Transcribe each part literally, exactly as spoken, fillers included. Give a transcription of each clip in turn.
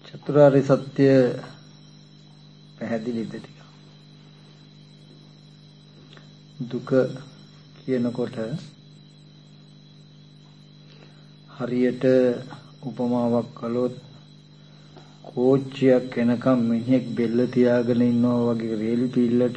චතුරාර්ය සත්‍ය පැහැදිලිද ටික? දුක කියනකොට හරියට උපමාවක් කළොත් කෝච්චියක් එනකම් මිනිහෙක් බෙල්ල තියාගෙන ඉන්නවා වගේ රේල් පිල්ලට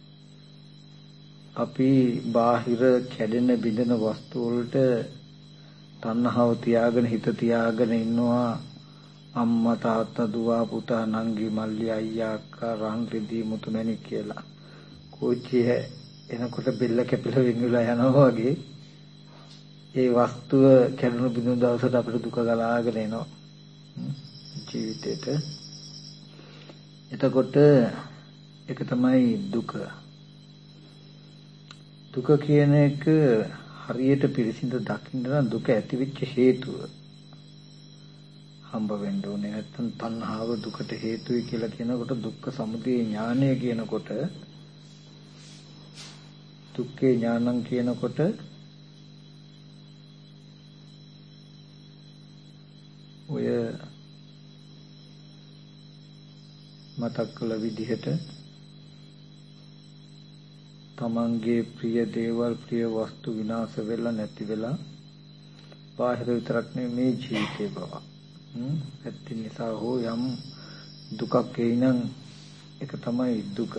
අපි බාහිර කැඩෙන බිඳෙන වස්තු වලට තණ්හාව තියාගෙන හිත තියාගෙන ඉන්නවා. අම්මා තාත්තා දුව පුතා නංගි මල්ලි අයියා අක්කා රන් රිදී මුතුමැණික් කියලා. කෝච්චිය එනකොට බෙල්ල කැපිලා වින්නුලා යනවා වගේ ඒ වස්තුව කැඩුණු බිඳුණු දවසට අපිට දුක ගලාගෙන එනවා ජීවිතේට. එතකොට ඒක තමයි දුක. දුක කියන එක හරියට පිළිසිඳ දකින්න නම් දුක ඇතිවෙච්ච හේතුව හම්බ වෙන්න ඕනේ. නැත්නම් තණ්හාව දුකට හේතුයි කියලා කියනකොට දුක්ඛ සමුදය ඥානය කියනකොට දුක්ඛේ ඥානං කියනකොට ඔය මතක් කළ විදිහට තමන්ගේ ප්‍රිය දේවල් ප්‍රිය වස්තු විනාශ වෙලා නැති වෙලා බාහිර විතරක් නෙමෙයි මේ ජීවිතේ බව. හ්ම් ඇත්ත නිසා හෝ යම් දුකක් එයිනම් ඒක තමයි දුක.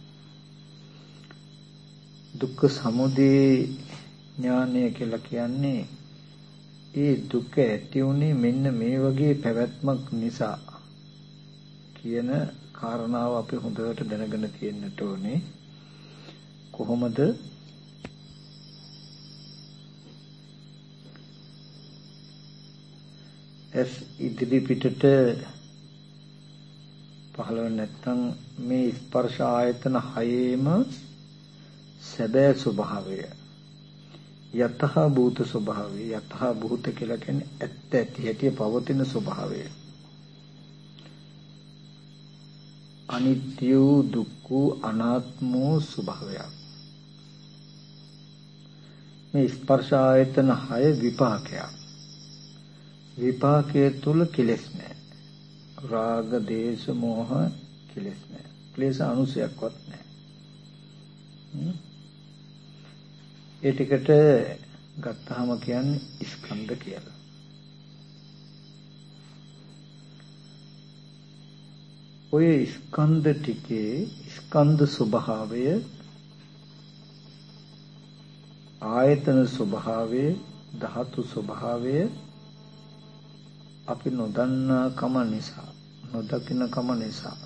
දුක්ඛ සමුදය ඥානය කියලා කියන්නේ ඒ දුක ඇති උනේ මෙන්න මේ වගේ පැවැත්මක් නිසා කියන කාරණාව අපි හොඳට දැනගෙන තියෙන්නට ඕනේ. කොහොමද එස් ඉදිරි පිටට පහළ වෙන්නේ නැත්නම් මේ ස්පර්ශ ආයතන හයේම සැබෑ ස්වභාවය යතහ භූත ස්වභාවය යතහ භූත කියලා කියන්නේ ඇත්ත ඇති හැටි පවතින ස්වභාවය අනිත්‍ය දුක්ඛ අනාත්ම ස්වභාවය. මේ ස්පර්ශ ආයතන හය විපාකයක්. විපාකයේ තුල කෙලෙස් නැහැ. රාග දේශ මොහ කෙලෙස් නැහැ. ක්ලේශ අනුසයක්වත් නැහැ. ඒ ටිකට ගත්තාම කියන්නේ ස්කන්ධ කියලා. ඔය ස්කන්ධ ටිකේ ස්කන්ධ ස්වභාවය ආයතන ස්වභාවය ධාතු ස්වභාවය අපි නොදන්නා කම නිසා නොදකින කම නිසා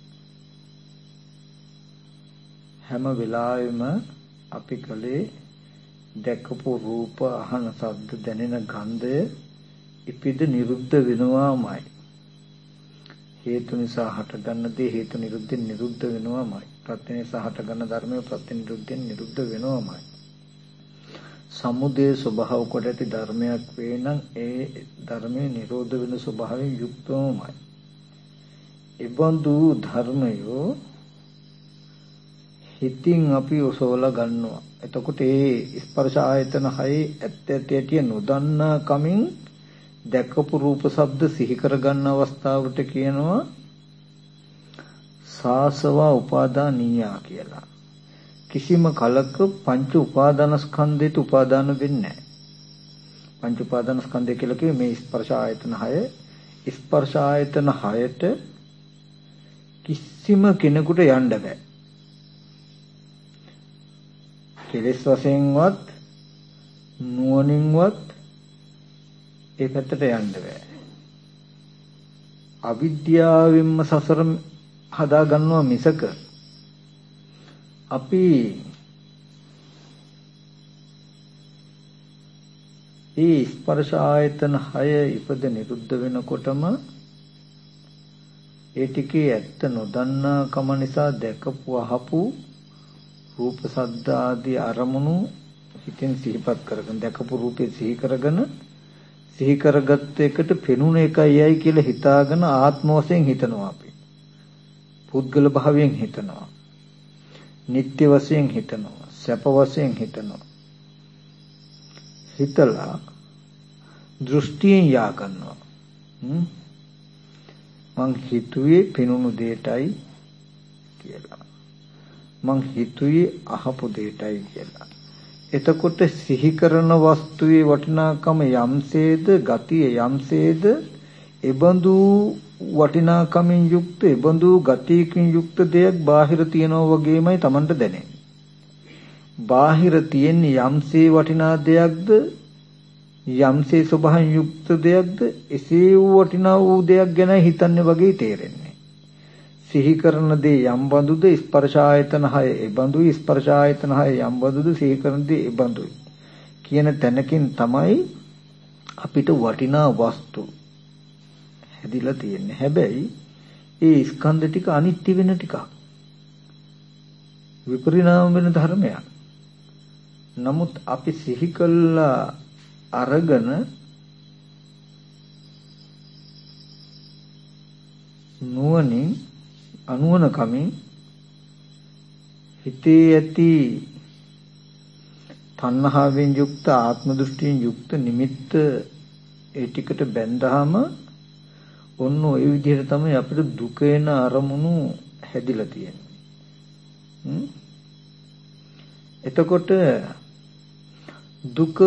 හැම වෙලාවෙම අපි කලේ දැකපු රූප අහන ශබ්ද දැනෙන ගන්ධය ඉපිද නිරුද්ධ වෙනවාමයි. හේතු නිසා හටගන්න දේ හේතු නිරුද්ධෙන් නිරුද්ධ වෙනවාමයි. ප්‍රත්‍ය නිසා හටගන්න ධර්මය ප්‍රත්‍ය නිරුද්ධෙන් නිරුද්ධ වෙනවාමයි. සමුදය ස්වභාව කොට ඇති ධර්මයක් වේ නම් ඒ ධර්මයේ නිරෝධ වෙන ස්වභාවයෙන් යුක්තවමයි. ඒබඳු ධර්මයෝ හිතින් අපි ඔසවලා ගන්නවා. එතකොට ඒ ස්පර්ශ ආයතන හයේ ඇත්ත ඇති ඇති නොදන්නා කමින් දැකපු රූප ශබ්ද සිහි කරගන්න අවස්ථාවට කියනවා සාසවා උපාදානීයා කියලා. කිසිම කලක පංච උපාදානස්කන්ධයට උපාදාන වෙන්නේ නැහැ. පංච උපාදානස්කන්ධය කියලා කිව්වේ මේ ස්පර්ශ ආයතන හය. ස්පර්ශ ආයතන හයට කිසිම කෙනෙකුට යන්න බෑ. කෙලෙස් වශයෙන්වත් නුවණින්වත් ඒ පැත්තට යන්න බෑ. අවිද්‍යාවෙන්ම සසර හදා ගන්නවා මිසක අපි ඒ ස්පර්ශ ආයතන හය ඉපද නිරුද්ධ වෙනකොටම ඒ ටිකේ ඇත්ත නොදන්නා කම නිසා දැකපු අහපු රූප ශබ්ද ආදී අරමුණු හිතෙන් සිහිපත් කරගෙන දැකපු රූපේ සිහි කරගෙන සිහි කරගත්ත එකට පෙනුන එකයි යයි කියලා හිතාගෙන ආත්ම වශයෙන් හිතනවා අපි. පුද්ගල භාවයෙන් හිතනවා. නිත්‍ය වශයෙන් හිතනවා. සැප වශයෙන් හිතනවා. හිතලා දෘෂ්ටියෙන් යා ගන්නවා. මං හිතුවේ පෙනුණු දෙයටයි කියලා. මං හිතුවේ අහපු දෙයටයි කියලා. එතකොට සිහි කරන වස්තුවේ වටිනාකම යම්සේද ගතිය යම්සේද එබඳු වටිනාකමින් යුක්ත එබඳු ගතියකින් යුක්ත දෙයක් බාහිර තියනවා වගේමයි Tamanට දැනෙන්නේ. බාහිර තියෙන යම්සේ වටිනා දෙයක්ද යම්සේ ස්වභාවයෙන් යුක්ත දෙයක්ද එසේ වටිනා වූ දෙයක් ගැන හිතන්නේ වගේ තේරෙන්නේ. සිහි කරන දේ යම් බඳුද ස්පර්ශ ආයතන හය ඒ බඳුයි ස්පර්ශ ආයතන හය යම් බඳුද සිහි කරන දේ ඒ බඳුයි කියන තැනකින් තමයි අපිට වටිනා වස්තු හැදිලා තියෙන්නේ. හැබැයි ඒ ස්කන්ධ ටික අනිත්‍ය වෙන ටිකක්. විපරිණාම වෙන ධර්මයක්. නමුත් අපි සිහි කළා අරගෙන නුවණින් අනුවන කමින් හිතේ ඇති තණ්හාවෙන් යුක්ත ආත්ම දෘෂ්ටියෙන් යුක්ත නිමිත්ත ඒ ටිකට බැඳහම ඔන්න ඔය විදිහට තමයි අපිට දුක එන අරමුණු හැදිලා තියෙන්නේ. එතකොට දුක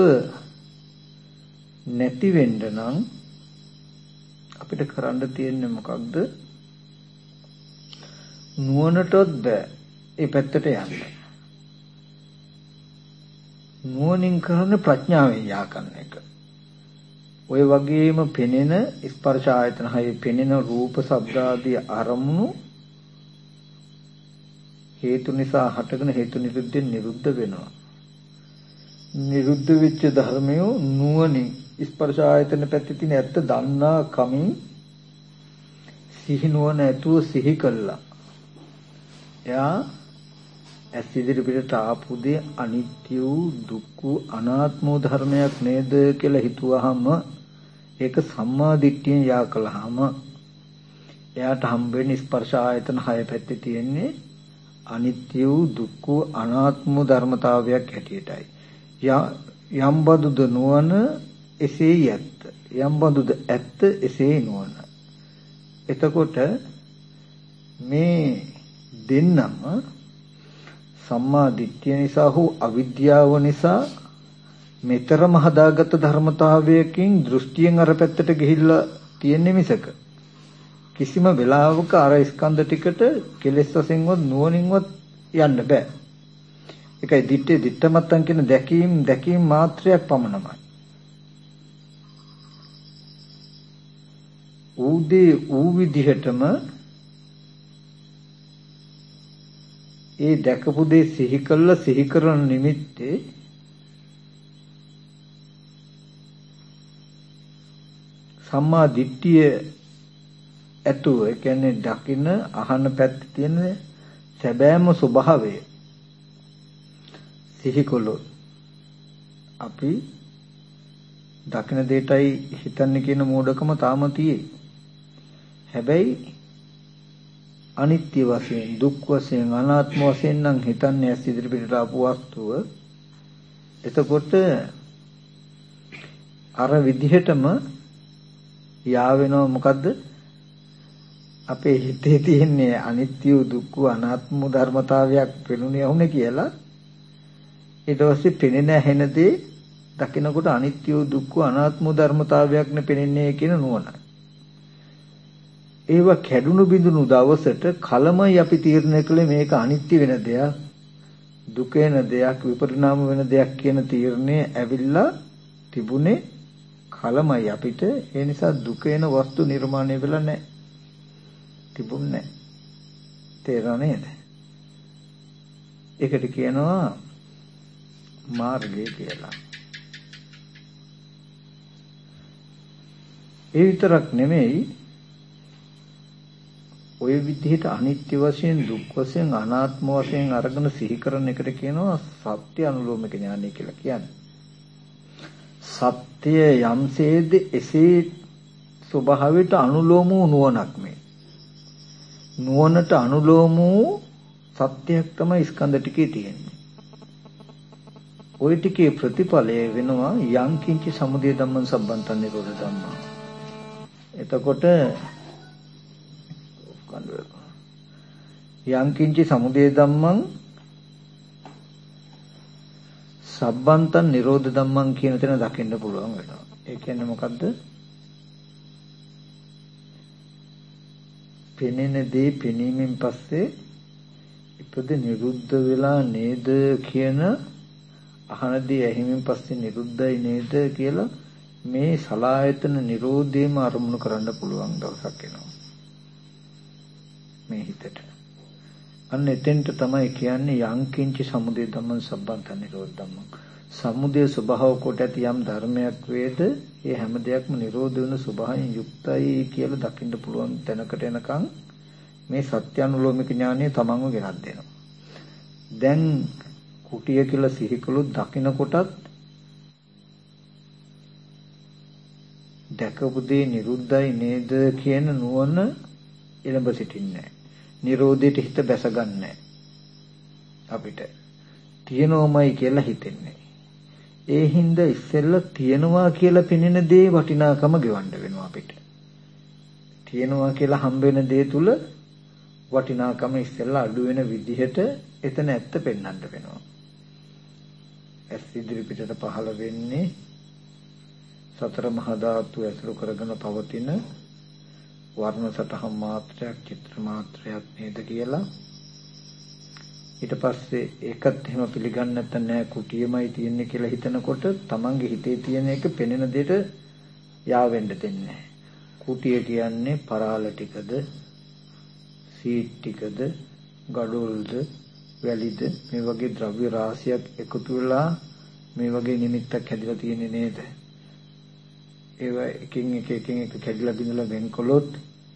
නැති වෙන්න නම් අපිට කරන්න තියෙන්නේ මොකක්ද? නුවණටත් බෑ ඒ පැත්තට යන්න. නුවණින් කරන ප්‍රඥාවෙන් යා කරන එක. ඔය වගේම පෙනෙන ස්පර්ශ ආයතන හයේ පෙනෙන රූප ශබ්ද ආදී අරමුණු හේතු නිසා හටගෙන හේතු නිරුද්ධයෙන් නිරුද්ධ වෙනවා. නිරුද්ධ වෙච්ච ධර්මය නුවණින් ස්පර්ශ ආයතන පැත්තේ තියෙන ඇත්ත දන්නා කමින් සිහි නුවණ ඇතුව සිහි කළා. එයා ඇස් ඉදිරි පිටට ආපු දේ අනිත්‍ය වූ දුක්ඛ අනාත්ම ධර්මයක් නේද කියලා හිතුවාම ඒක සම්මා දිට්ඨියෙන් යා කළාම එයාට හම්බෙන්නේ ස්පර්ශ ආයතන හය පැත්තේ තියෙන්නේ අනිත්‍ය වූ දුක්ඛ අනාත්ම ධර්මතාවයක් හැටියටයි. යම් බඳුද නුවණ එසේ ඇත්ත. යම් බඳුද ඇත්ත එසේ නුවණ. එතකොට මේ දෙන්නම සම්මා දිට්ඨිය නිසා හෝ අවිද්‍යාව නිසා මෙතරම හදාගත් ධර්මතාවයකින් දෘෂ්ටියෙන් අර පැත්තට ගිහිල්ලා තියෙන්නේ මිසක කිසිම වෙලාවක අර ස්කන්ධ ටිකට කෙලෙස් වශයෙන්වත් නුවණින්වත් යන්න බෑ. ඒකයි දිත්තේ දිත්තමත්තන් කියන දැකීම් දැකීම් මාත්‍රයක් පමණමයි. ඌදී ඌ විදිහටම ඒ දැකපු දේ සිහි කළා සිහි කරන නිමිත්තේ සම්මා දිට්ඨිය ඇතුව ඒ කියන්නේ දකින අහන පැත්තේ තියෙන සැබෑම ස්වභාවය සිහි කළොත් අපි දකින දෙයටයි හිතන්නේ කියන මෝඩකම තාම තියෙයි. හැබැයි අනිත්‍ය වශයෙන් දුක් වශයෙන් අනාත්ම වශයෙන් නම් හිතන්නේ ඇස් ඉදිරි පිටට ආපු වස්තුව. එතකොට අර විදිහටම යා වෙනව මොකද්ද? අපේ හිතේ තියෙන්නේ අනිත්‍ය දුක්ඛ අනාත්ම ධර්මතාවයක් පෙනුනේ වුනේ කියලා. ඊට පස්සේ පෙනෙන හැන දේ දකිනකොට අනිත්‍ය දුක්ඛ අනාත්ම ධර්මතාවයක් නේ පෙනෙන්නේ කියන නුවණ. ඒව කැඩුණු බිඳුණු දවසට කලමයි අපි තීරණය කළේ මේක අනිත්‍ය වෙන දෙයක්, දුක වෙන දෙයක්, විපරිණාම වෙන දෙයක් කියන තීරණය ඇවිල්ලා තිබුණේ කලමයි අපිට. ඒ නිසා දුක වෙන වස්තු නිර්මාණය වෙලා නැහැ. තිබුණේ නැහැ. තේරුණා නේද? ඒකට කියනවා මාර්ගය කියලා. ඒ විතරක් නෙමෙයි ඔය විදිහට අනිත්‍ය වශයෙන් දුක් වශයෙන් අනාත්ම වශයෙන් අරගෙන සිහි කරන එකට කියනවා සත්‍ය අනුලෝමික ඥානය කියලා කියන්නේ. සත්‍ය යම්සේද එසේ ස්වභාවයට අනුලෝම වූ නුවණක් මේ. නුවණට අනුලෝම වූ සත්‍යයක් තමයි ස්කන්ධ ටිකේ තියෙන්නේ. ওই ටිකේ ප්‍රතිඵලය වෙනවා යං කිංච සමුදය ධම්මං සම්බන්තං නිරෝධ ධම්මං. එතකොට යංකින්චි සමුදය ධම්මං සබ්බන්තං නිරෝධ ධම්මං කියන තැන දකින්න පුළුවන් වෙනවා. ඒ කියන්නේ මොකද්ද? පෙනෙන දේ පෙනීමෙන් පස්සේ ඉපද නිරුද්ධ වෙලා නේද කියන අහනදී ඇහිමින් පස්සේ නිරුද්ධයි නේද කියලා මේ සලායතන නිරෝධයම අරමුණු කරන්න පුළුවන් දවසක් එනවා මේ හිතට. අන්න එතෙන්ට තමයි කියන්නේ යංකින්ච සමුදය ධම්මං සබ්බන්ත නිරෝධ ධම්මං. සමුදය ස්වභාව කොට ඇති යම් ධර්මයක් වේද ඒ හැම දෙයක්ම නිරෝධ වෙන ස්වභාවයෙන් යුක්තයි කියලා දකින්න පුළුවන් තැනකට එනකන් මේ සත්‍යානුලෝමික ඥානය තමන්ව ගෙනත් දෙනවා. දැන් කුටිය කියලා සිහි කළොත් දකින්නකොටත් දැකපු දේ නිරුද්ධයි නේද කියන නුවණ එළඹ සිටින්නේ නැහැ. නිරෝධයට හිත බැසගන්නේ අපිට. තියෙනවමයි කියලා හිතෙන්නේ. ඒ හින්දා ඉස්සෙල්ලා තියෙනවා කියලා පෙනෙන දේ වටිනාකම ගෙවන්න වෙනවා අපිට. තියෙනවා කියලා හම්බ වෙන දේ තුල වටිනාකම ඉස්සෙල්ලා අඩු වෙන විදිහට එතන ඇත්ත පෙන්වන්න වෙනවා. ඇස් ඉදිරි පිටට පහළ වෙන්නේ සතර මහා ධාතු ඇසුරු කරගෙන පවතින වර්ණ සටහන් මාත්‍රයක් චිත්‍ර මාත්‍රයක් නේද කියලා. ඊට පස්සේ ඒකත් එහෙම පිළිගන්නේ නැත්නම් නෑ කුටියමයි තියෙන්නේ කියලා හිතනකොට තමන්ගේ හිතේ තියෙන එක පෙනෙන දෙයට යාවෙන්න දෙන්නේ නැහැ. කුටිය කියන්නේ පරාල ටිකද සීට් ටිකද ගඩොල්ද වැලිද මේ වගේ ද්‍රව්‍ය රාශියක් එකතු වෙලා මේ වගේ නිමිත්තක් හැදිලා තියෙන්නේ නේද? ඒවා එකින් එක එකින් එක කැඩිලා බිඳලා වෙන්කොලොත්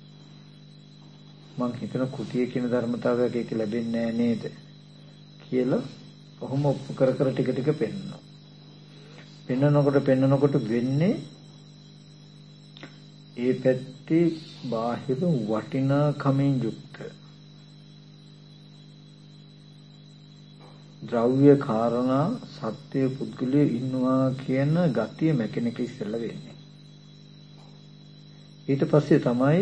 මං හිතන කුටිය කියන ධර්මතාවයක් ඒක ලැබෙන්නේ නැහැ නේද කියලා කොහොම ඔප්පු කර කර ටික ටික පෙන්නනවා. පෙන්නනකොට පෙන්නනකොට වෙන්නේ ඒ පැත්තේ බාහිර වටිනාකමින් යුක්ත ද්‍රව්‍ය කාරණා සත්‍ය පුද්ගලයේ ඉන්නවා කියන ගතිය මැකෙනක ඉස්සෙල්ලා වෙන්නේ. ඊට පස්සේ තමයි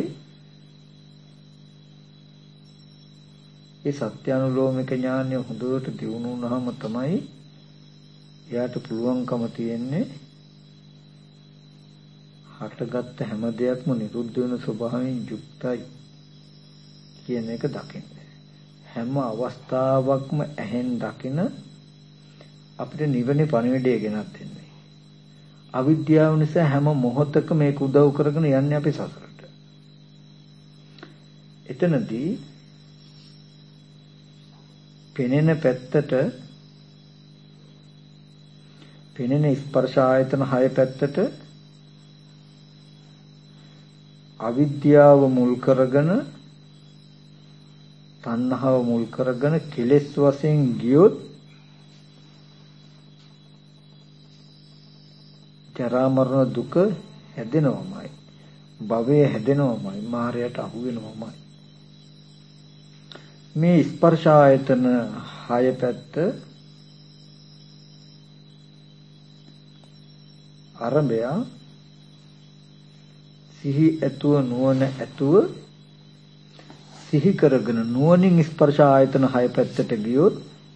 ඒ සත්‍යානුලෝමික ඥානය හොඳට දියුණු වුණාම තමයි එයාට පුළුවන්කම තියෙන්නේ හටගත්ත හැම දෙයක්ම නිරුද්ධ වෙන ස්වභාවයෙන් යුක්තයි කියන එක දකින්න. හැම අවස්ථාවකම ඇහෙන් දකින අපිට නිවනේ පණිවිඩය ගෙනත් දෙන්නේ. අවිද්‍යාව නිසා හැම මොහොතක මේක උදව් කරගෙන යන්නේ අපි සසරට. එතනදී පෙනෙන පැත්තට පෙනෙන ස්පර්ශ ආයතන හය පැත්තට අවිද්‍යාව මුල් කරගෙන තණ්හාව මුල් කරගෙන කෙලෙස් වශයෙන් ගියොත් ජරා මරණ දුක හැදෙනවමයි භවය හැදෙනවමයි මායයට අහු වෙනවමයි. මේ ස්පර්ශ ආයතන හය පැත්ත ආරම්භය සිහි ඇතුව නුවණ ඇතුව සිහි කරගෙන නුවණින් ස්පර්ශ ආයතන හය පැත්තට ගියොත්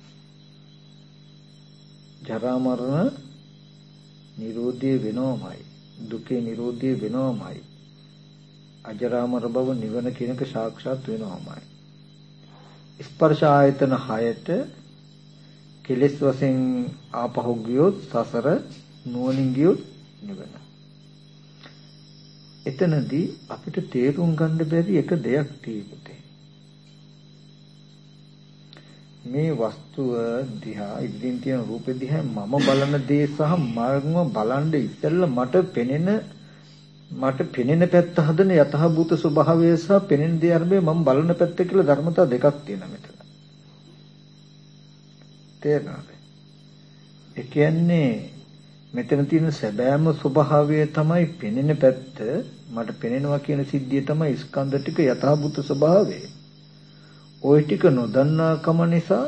ජරා මරණ නිරෝධය වෙනවමයි දුකේ නිරෝධය වෙනවමයි අජරාමර බව නිවන කියනක සාක්ෂාත් වෙනවමයි. ස්පර්ශ ආයතන හයට කෙලෙස් වශයෙන් ආපහු ගියොත් සසර නුවණින් ගියොත් නිවන. එතනදී අපිට තේරුම් ගන්න බැරි එක දෙයක් තියෙන්නේ. මේ වස්තුව දිහා ඉදිරින් තියෙන රූපෙ දිහා මම බලන දේ සහ මම බලන් ඉස්සෙල්ලා මට පෙනෙන මට පෙනෙන පැත්ත හදන යථාභූත ස්වභාවය සහ පෙනෙන දේ අරබේ මම බලන පැත්ත කියලා ධර්මතා දෙකක් තියෙනවා මෙතන. තේරෙනවද? ඒ කියන්නේ මෙතන තියෙන සැබෑම ස්වභාවය තමයි පෙනෙන පැත්ත. මට පෙනෙනවා කියන සිද්ධිය තමයි ස්කන්ධ ටික යථාභූත ස්වභාවය. ওই ටික නොදන්නා කම නිසා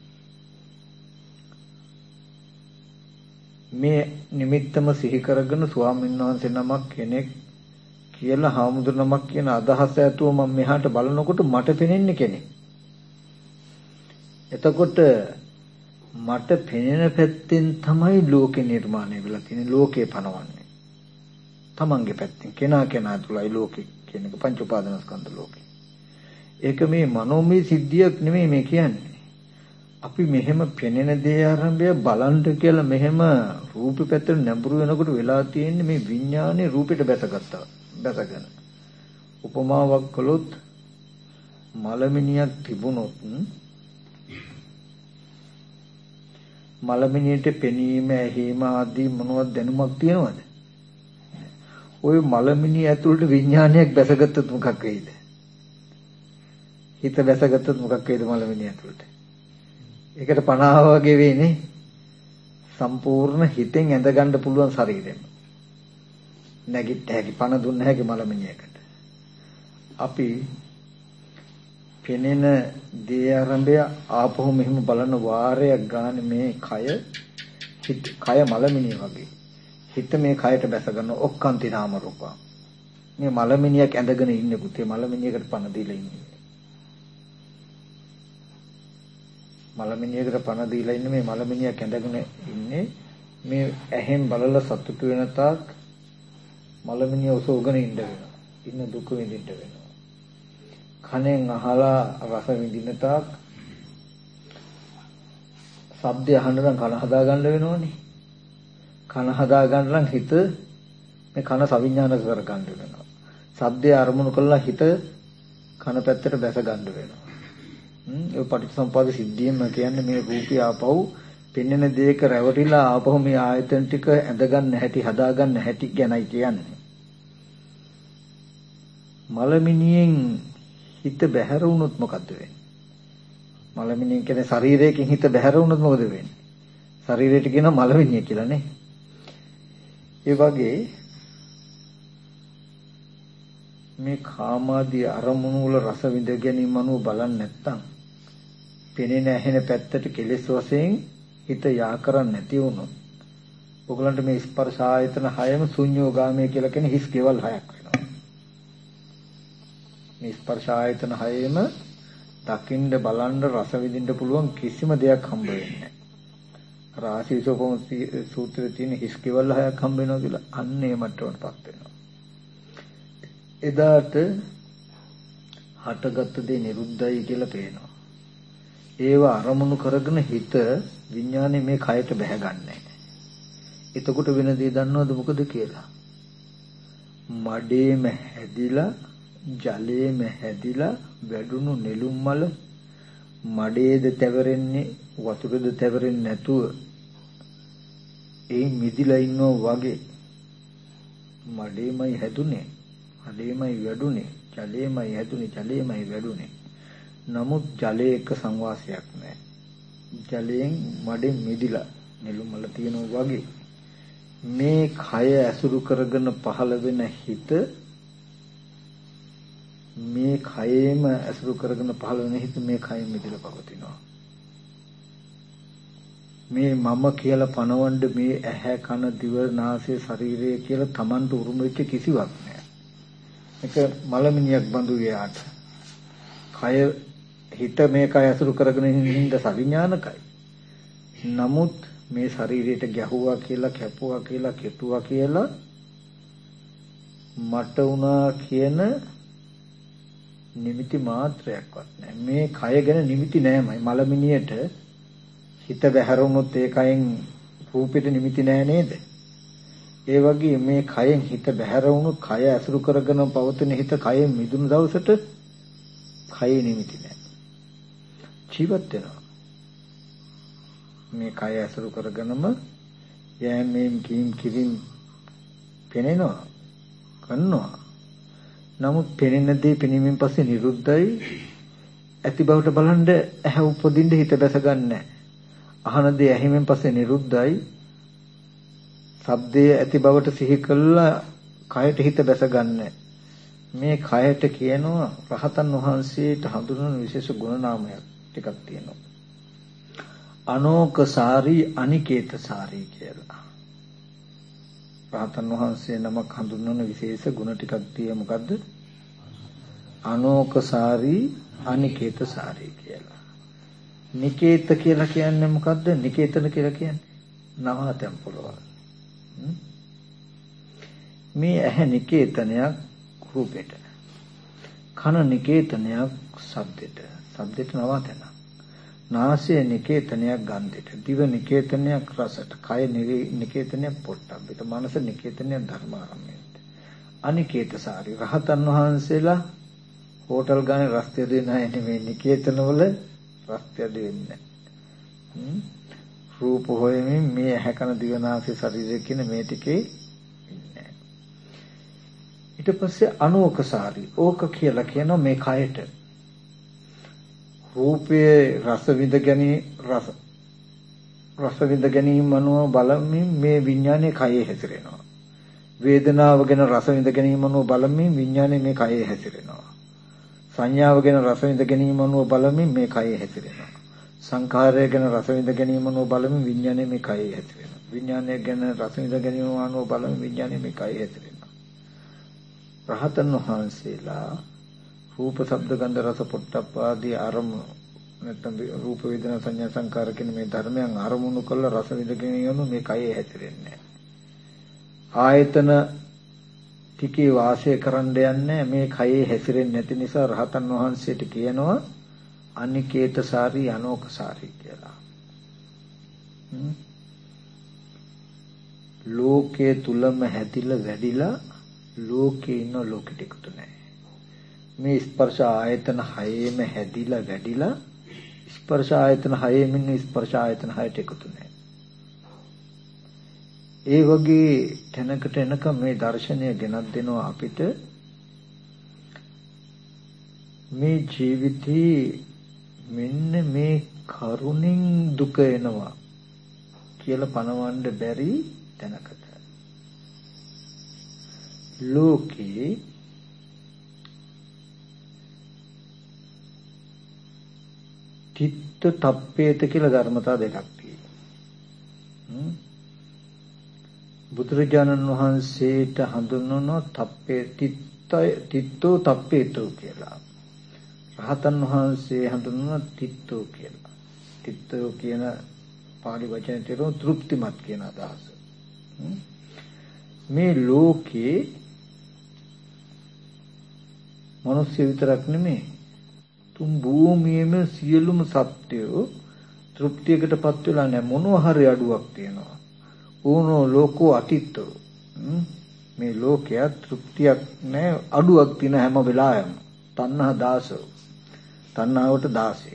මේ නිමිත්තම සිහි කරගෙන ස්වාමීන් වහන්සේ නමක් කෙනෙක් කියලා හාමුදුර නමක් කියන අදහස ඇතුව මම මෙහාට බලනකොට මට පෙනෙන්නේ කෙනෙක්. එතකොට මට පෙනෙන පැත්තෙන් තමයි ලෝකේ නිර්මාණය වෙලා තියෙන්නේ. ලෝකේ පනවන්නේ. තමන්ගේ පැත්තෙන් කෙනා කෙනා තුලයි ලෝකේ කියන එක පංච උපාදානස්කන්ධ ලෝකේ. ඒක මේ මනෝමය සිද්ධියක් නෙමෙයි මේ කියන්නේ. අපි මෙහෙම පෙනෙන දේ ආරම්භය බලන්න කියලා මෙහෙම රූපේ පැත්තට නැඹුරු වෙනකොට වෙලා තියෙන්නේ මේ විඥානේ රූපෙට බැසගත්තා. බැසගෙන. උපමාවක් කළොත් මලමිනියක් තිබුණොත් මලමිනියට පෙනීම ඇහිම ආදී මොනවද දැනුමක් තියෙනවද? ওই මලමිනිය ඇතුළට විඥානයක් බැසගත්තොත් මොකක් වෙයිද? හිත බැසගත්තොත් මොකක් වෙයිද මලමිනිය ඇතුළට? ඒකට පනාව වගේ වෙන්නේ සම්පූර්ණ හිතෙන් ඇඳ ගන්න පුළුවන් ශරීරෙම. නැගිට හැකි පණ දුන්න හැකි මලමිනියකට. අපි පෙනෙන දේ ආරම්භය ආපහු මෙහෙම බලන වාරයක් ගන්න මේ කය හිත කය මලමිනිය වගේ. හිත මේ කයට බැස ගන්න ඔක්කාන්ති නාම රූප. මේ මලමිනියක් ඇඳගෙන ඉන්නේ පුතේ මලමිනියකට පණ දීලා ඉන්නේ. මලමිනියකට පණ දීලා ඉන්නේ මේ මලමිනියක් ඇඳගෙන ඉන්නේ මේ ඇහෙන් බලලා සතුටු වෙන තාක් මලමිනිය ඔසවගෙන ඉන්න වෙනවා. ඉන්න දුක විඳින්න වෙනවා. කනෙන් අහලා රස විඳින තාක් ශබ්දය අහන්න නම් කන හදා ගන්න වෙනවනේ. කන හදා ගන්න නම් හිත මේ කන සවිඥානික කර ගන්න වෙනවා. ශබ්දය අරමුණු කළා හිත කන පැත්තට බැස ගන්න වෙනවා. හ්ම් ඒ පටිච්චසමුප්පාද සිද්ධියම කියන්නේ මේ රූපය ආපහු පෙන්වන දෙයක රැවටිලා ආපහු මේ ආයතන ටික ඇඳ ගන්න හැටි හදා ගන්න හැටි ගැනයි කියන්නේ. මලමිනියෙන් හිත බැහැර වුණොත් මොකද වෙන්නේ? මලමිනිය කියන්නේ ශරීරයෙන් හිත බැහැර වුණොත් මොකද වෙන්නේ? ශරීරයට කියන මලමිනිය කියලා නේ. ඒ වගේ මේ කාමාදී අරමුණු වල රස විඳ ගැනීම අනුව බලන්නේ නැත්තම් පෙනෙන ඇහෙන පැත්තට කෙලෙස් වශයෙන් හිත යා කරන්නේ නැති වුණොත් ඔයගලන්ට මේ ස්පර්ශ ආයතන හයම ශුන්‍යෝගාමී කියලා කියන හිස් කෙවල් හයක් වෙනවා. මේ ස්පර්ශ ආයතන හයේම දකින්න බලන්න රස විඳින්න පුළුවන් කිසිම දෙයක් හම්බ වෙන්නේ නැහැ. රාශීසෝපම සූත්‍රයේ තියෙන හිස් කෙවල් හයක් හම්බ වෙනවා කියලා අන්න ඒ මට්ටමටපත් වෙනවා. එදාට හටගත් දේ නිරුද්ධයි කියලා පේනවා. ඒව අරමුණු කරගෙන හිත විඥානේ මේ කයට බැහැගන්නේ. එතකොට වෙන දේ දන්නවද මොකද කියලා? මඩේම හැදිලා ජලයේම හැදිලා වැඩුණු නෙළුම් මල මඩේද තැවරෙන්නේ වතුරේද තැවරෙන්නේ නැතුව ඒ මිදිලා ඉන්නෝ වගේ මඩේමයි හැදුනේ මඩේමයි වැඩුනේ ජලයේමයි හැදුනේ ජලයේමයි වැඩුනේ. නමුත් ජලයේ එක සංවාසයක් නැහැ. ජලයෙන් මඩෙන් මිදිලා නෙළුම් මල තියෙනවා වගේ මේ කය ඇසුරු කරගෙන පහළ වෙන හිත මේ කයෙම ඇසුරු කරගෙන පහළ වෙන හිත මේ කයෙන් මිදලා පවතිනවා. මේ මම කියලා පනවන්න මේ ඇහැ කන දිව නාසය ශරීරය කියලා Tamanට උරුම වෙච්ච කිසිවක් නැහැ. ඒක මලමිනියක් බඳු වේයාට. කය හිත මේ කය ඇසුරු කරගෙන ඉන්න සවිඥානිකයි. නමුත් මේ ශරීරයට ගැහුවා කියලා කැපුවා කියලා කෙටුවා කියලා මට උනා කියන නිමිති මාත්‍රයක්වත් නැහැ. මේ කය ගැන නිමිති නැහැමයි. මලමිනියට හිත බැහැර වුණොත් ඒ කයෙන් රූපෙට නිමිති නැහැ නේද? ඒ වගේ මේ කයෙන් හිත බැහැර වුණොත් කය ඇසුරු කරගෙන පවතින හිත කයෙන් මිදුණු දවසට කයේ නිමිති නැහැ. ජීවත් වෙනවා. මේ කය ඇසුරු කරගෙනම යෑමෙන් කීම් කිරින් පෙනෙනවා කරනවා. නමුත් පෙනෙන දේ පෙනීමෙන් පස්සේ නිරුද්ධයි. ඇති බවට බලන්න ඇහැ උපදින්න හිත දැස ගන්නෑ. අහන දේ ඇහිමෙන් පස්සේ නිරුද්ධයි. ශබ්දයේ ඇති බවට සිහි කළා කයට හිත දැස ගන්නෑ. මේ කයට කියනවා රහතන් වහන්සේට හඳුන්වන විශේෂ ගුණ නාමයක් ටිකක් තියෙනවා. අනෝකසාරී අනිකේතසාරී කියලා. රහතන් වහන්සේ නමක් හඳුන්වන විශේෂ ගුණ ටිකක් තියෙ මොකද්ද? අනෝකසාරී අනිකේතසාරී කියලා. නිකේත කියලා කියන්නේ මොකද්ද? නිකේතන කියලා කියන්නේ නවාතැන් පොළවල්. මේ ඇහැ නිකේතනයක් රූපෙට. කන නිකේතනයක් ශබ්දෙට. ශබ්දෙට නවාතැන. නාසය නිකේතනයක් ගන්ධෙට. දිව නිකේතනයක් රසට. කය නිකේතනයක් පොට්ටබ්බෙට. මනස නිකේතනයක් ධර්මාරම්මයට. අනිකේතසාරි රහතන් වහන්සේලා හෝටල් ගානේ රස්තිය දෙන අය නෙමෙයි නිකේතනවල රස්තිය දෙන්නේ. රූප හොයමින් මේ ඇහැ කන දිව නාසය ශරීරය කියන මේ ටිකේ ඉන්නේ. ඊට පස්සේ අනෝකසාරි ඕක කියලා කියනවා මේ කයට. රූපයේ රස විඳ ගැනීම රස රස විඳ ගැනීම අනුව බලමින් මේ විඥානයේ කයේ හැසිරෙනවා. වේදනාව ගැන රස විඳ ගැනීම අනුව බලමින් විඥානයේ මේ කයේ හැසිරෙනවා. සංඥාව ගැන රස විඳ ගැනීම අනුව බලමින් මේ කයේ හැසිරෙනවා. සංඛාරය ගැන රස විඳ ගැනීම අනුව බලමින් විඥානයේ මේ කයේ හැසිරෙනවා. විඥානය ගැන රස විඳ ගැනීම අනුව බලමින් විඥානයේ මේ කයේ හැසිරෙනවා. රහතන් වහන්සේලා රූප ශබ්ද ගන්ධ රස පොට්ටප්ප ආදී අරමුණු නැත්නම් රූප වේදනා සංඥා සංකාර කියන මේ ධර්මයන් අරමුණු කළ රස විඳ ගැනීම මේ කයේ හැසිරෙන්නේ. ආයතන ටිකේ වාසය කරන්න යන්නේ මේ කයේ හැසිරෙන්නේ නැති නිසා රහතන් වහන්සේට කියනවා අනිකේතසාරි අනෝකසාරි කියලා. ලෝකයේ තුලම හැදිලා වැඩිලා ලෝකේ ඉන්න ලෝකෙට එකතු නැහැ. මේ ස්පර්ශ ආයතන හයේම හැදිලා වැඩිලා ස්පර්ශ ආයතන හයේම ඉන්න ස්පර්ශ ආයතන හයට එකතු නැහැ. ඒ වගේ තැනකට එනකම් මේ දර්ශනය ගෙනත් දෙනවා අපිට මේ ජීවිතේ මෙන්න මේ කරුණින් දුක එනවා කියලා පනවන්න බැරි තැනකට ලෝකේ චිත්ත තප්පේත කියලා ධර්මතා දෙකක් තියෙනවා. බුදුරජාණන් වහන්සේට හඳුන්වන තප්පේ තිත්තය තිත්තෝ තප්පේතෝ කියලා. රහතන් වහන්සේ හඳුන්වන තිත්තෝ කියලා. තිත්තෝ කියන පාලි වචනේ තේරුම තෘප්තිමත් කියන අදහස. මේ ලෝකේ මිනිස්සු විතරක් නෙමෙයි තුන් භූමියේම සියලුම සත්‍යෝ තෘප්තියකටපත් වෙලා නැහැ. මොනවා හරි අඩුවක් තියෙනවා. ඕනෝ ලෝකෝ අතිත්තෝ මේ ලෝකයේ තෘප්තියක් නැහැ, අඩුවක් තියෙන හැම වෙලාවෙම. තණ්හා දාසෝ, තණ්හාවට දාසේ.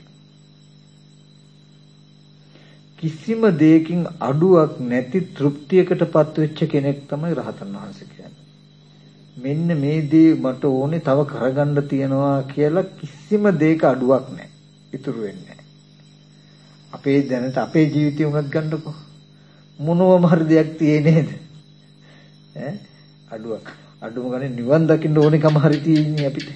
කිසිම දෙයකින් අඩුවක් නැති තෘප්තියකටපත් වෙච්ච කෙනෙක් තමයි රහතන් වහන්සේ කියන්නේ. මෙන්න මේ දේ මට ඕනේ තව කරගන්න තියනවා කියලා කිසිම දෙයක අඩුවක් නැහැ. ඉතුරු වෙන්නේ නැහැ. අපේ දැනට අපේ ජීවිතය උනත් ගන්නකො. මොනවම හරි දෙයක් තියෙන්නේ නේද? ඈ අඩුවක්. අඩුම ගානේ නිවන් දකින්න ඕනේකම හරි තියෙන්නේ අපිට.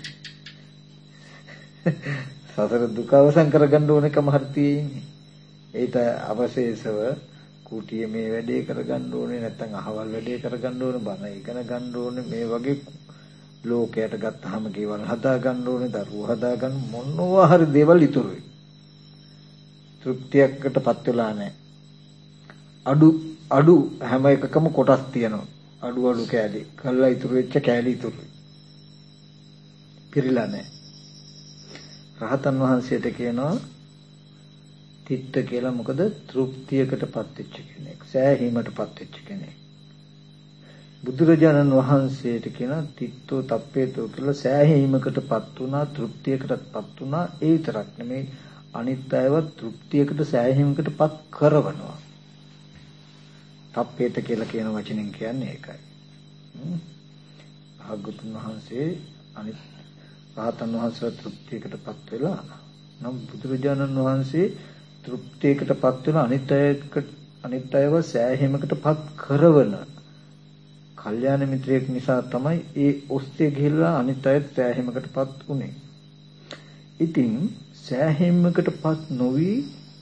සසර දුක අවසන් කරගන්න ඕනේකම හරි තියෙන්නේ. ඒට අවශේෂව කුටියේ මේ වැඩේ කරගන්න ඕනේ නැත්නම් අහවල් වැඩේ කරගන්න ඕනේ බණ ඉගෙන ගන්න ඕනේ මේ වගේ ලෝකයට ගත්තාම කේවල හදා ගන්න ඕනේ දරුවෝ හදා ගන්න මොනවා හරි දේවල් ඉතුරුයි. තෘප්තියකටපත් වෙලා නැහැ. අඩු අඩු හැම එකකම කොටස් තියෙනවා. අඩු අඩු කෑලි. කළා ඉතුරු වෙච්ච කෑලි ඉතුරුයි. පිරিলা නැහැ. රහතන් වහන්සේට කියනවා තිත්ත කියලා. මොකද තෘප්තියකටපත් වෙච්ච කෙනෙක්. සෑහීමටපත් වෙච්ච කෙනෙක්. බුදුරජාණන් වහන්සේට කියනවා තිත්තෝ තප්පේතෝ කියලා. සෑහීමකටපත් වුණා, තෘප්තියකටපත් වුණා. ඒ විතරක් නෙමෙයි අනිත් අයව තෘප්තියකට සෑහීමකටපත් කරවනවා. තප්පේත කියලා කියන වචනෙන් කියන්නේ ඒකයි. භාග්‍යවතුන් වහන්සේ අනිත් රහතන් වහන්සේ තෘප්තියකටපත් වෙලා නම් බුදුරජාණන් වහන්සේ තෘප්තියකටපත් වෙලා අනිත් අයකට අනිත් අයව සෑහීමකටපත් කරවන කල්යාණ මිත්‍රයෙක් නිසා තමයි ඒ ඔස්සේ ගිහිල්ලා අනිත් අයත් සෑහීමකටපත් උනේ. ඉතින් සෑහීමකටපත් නොවි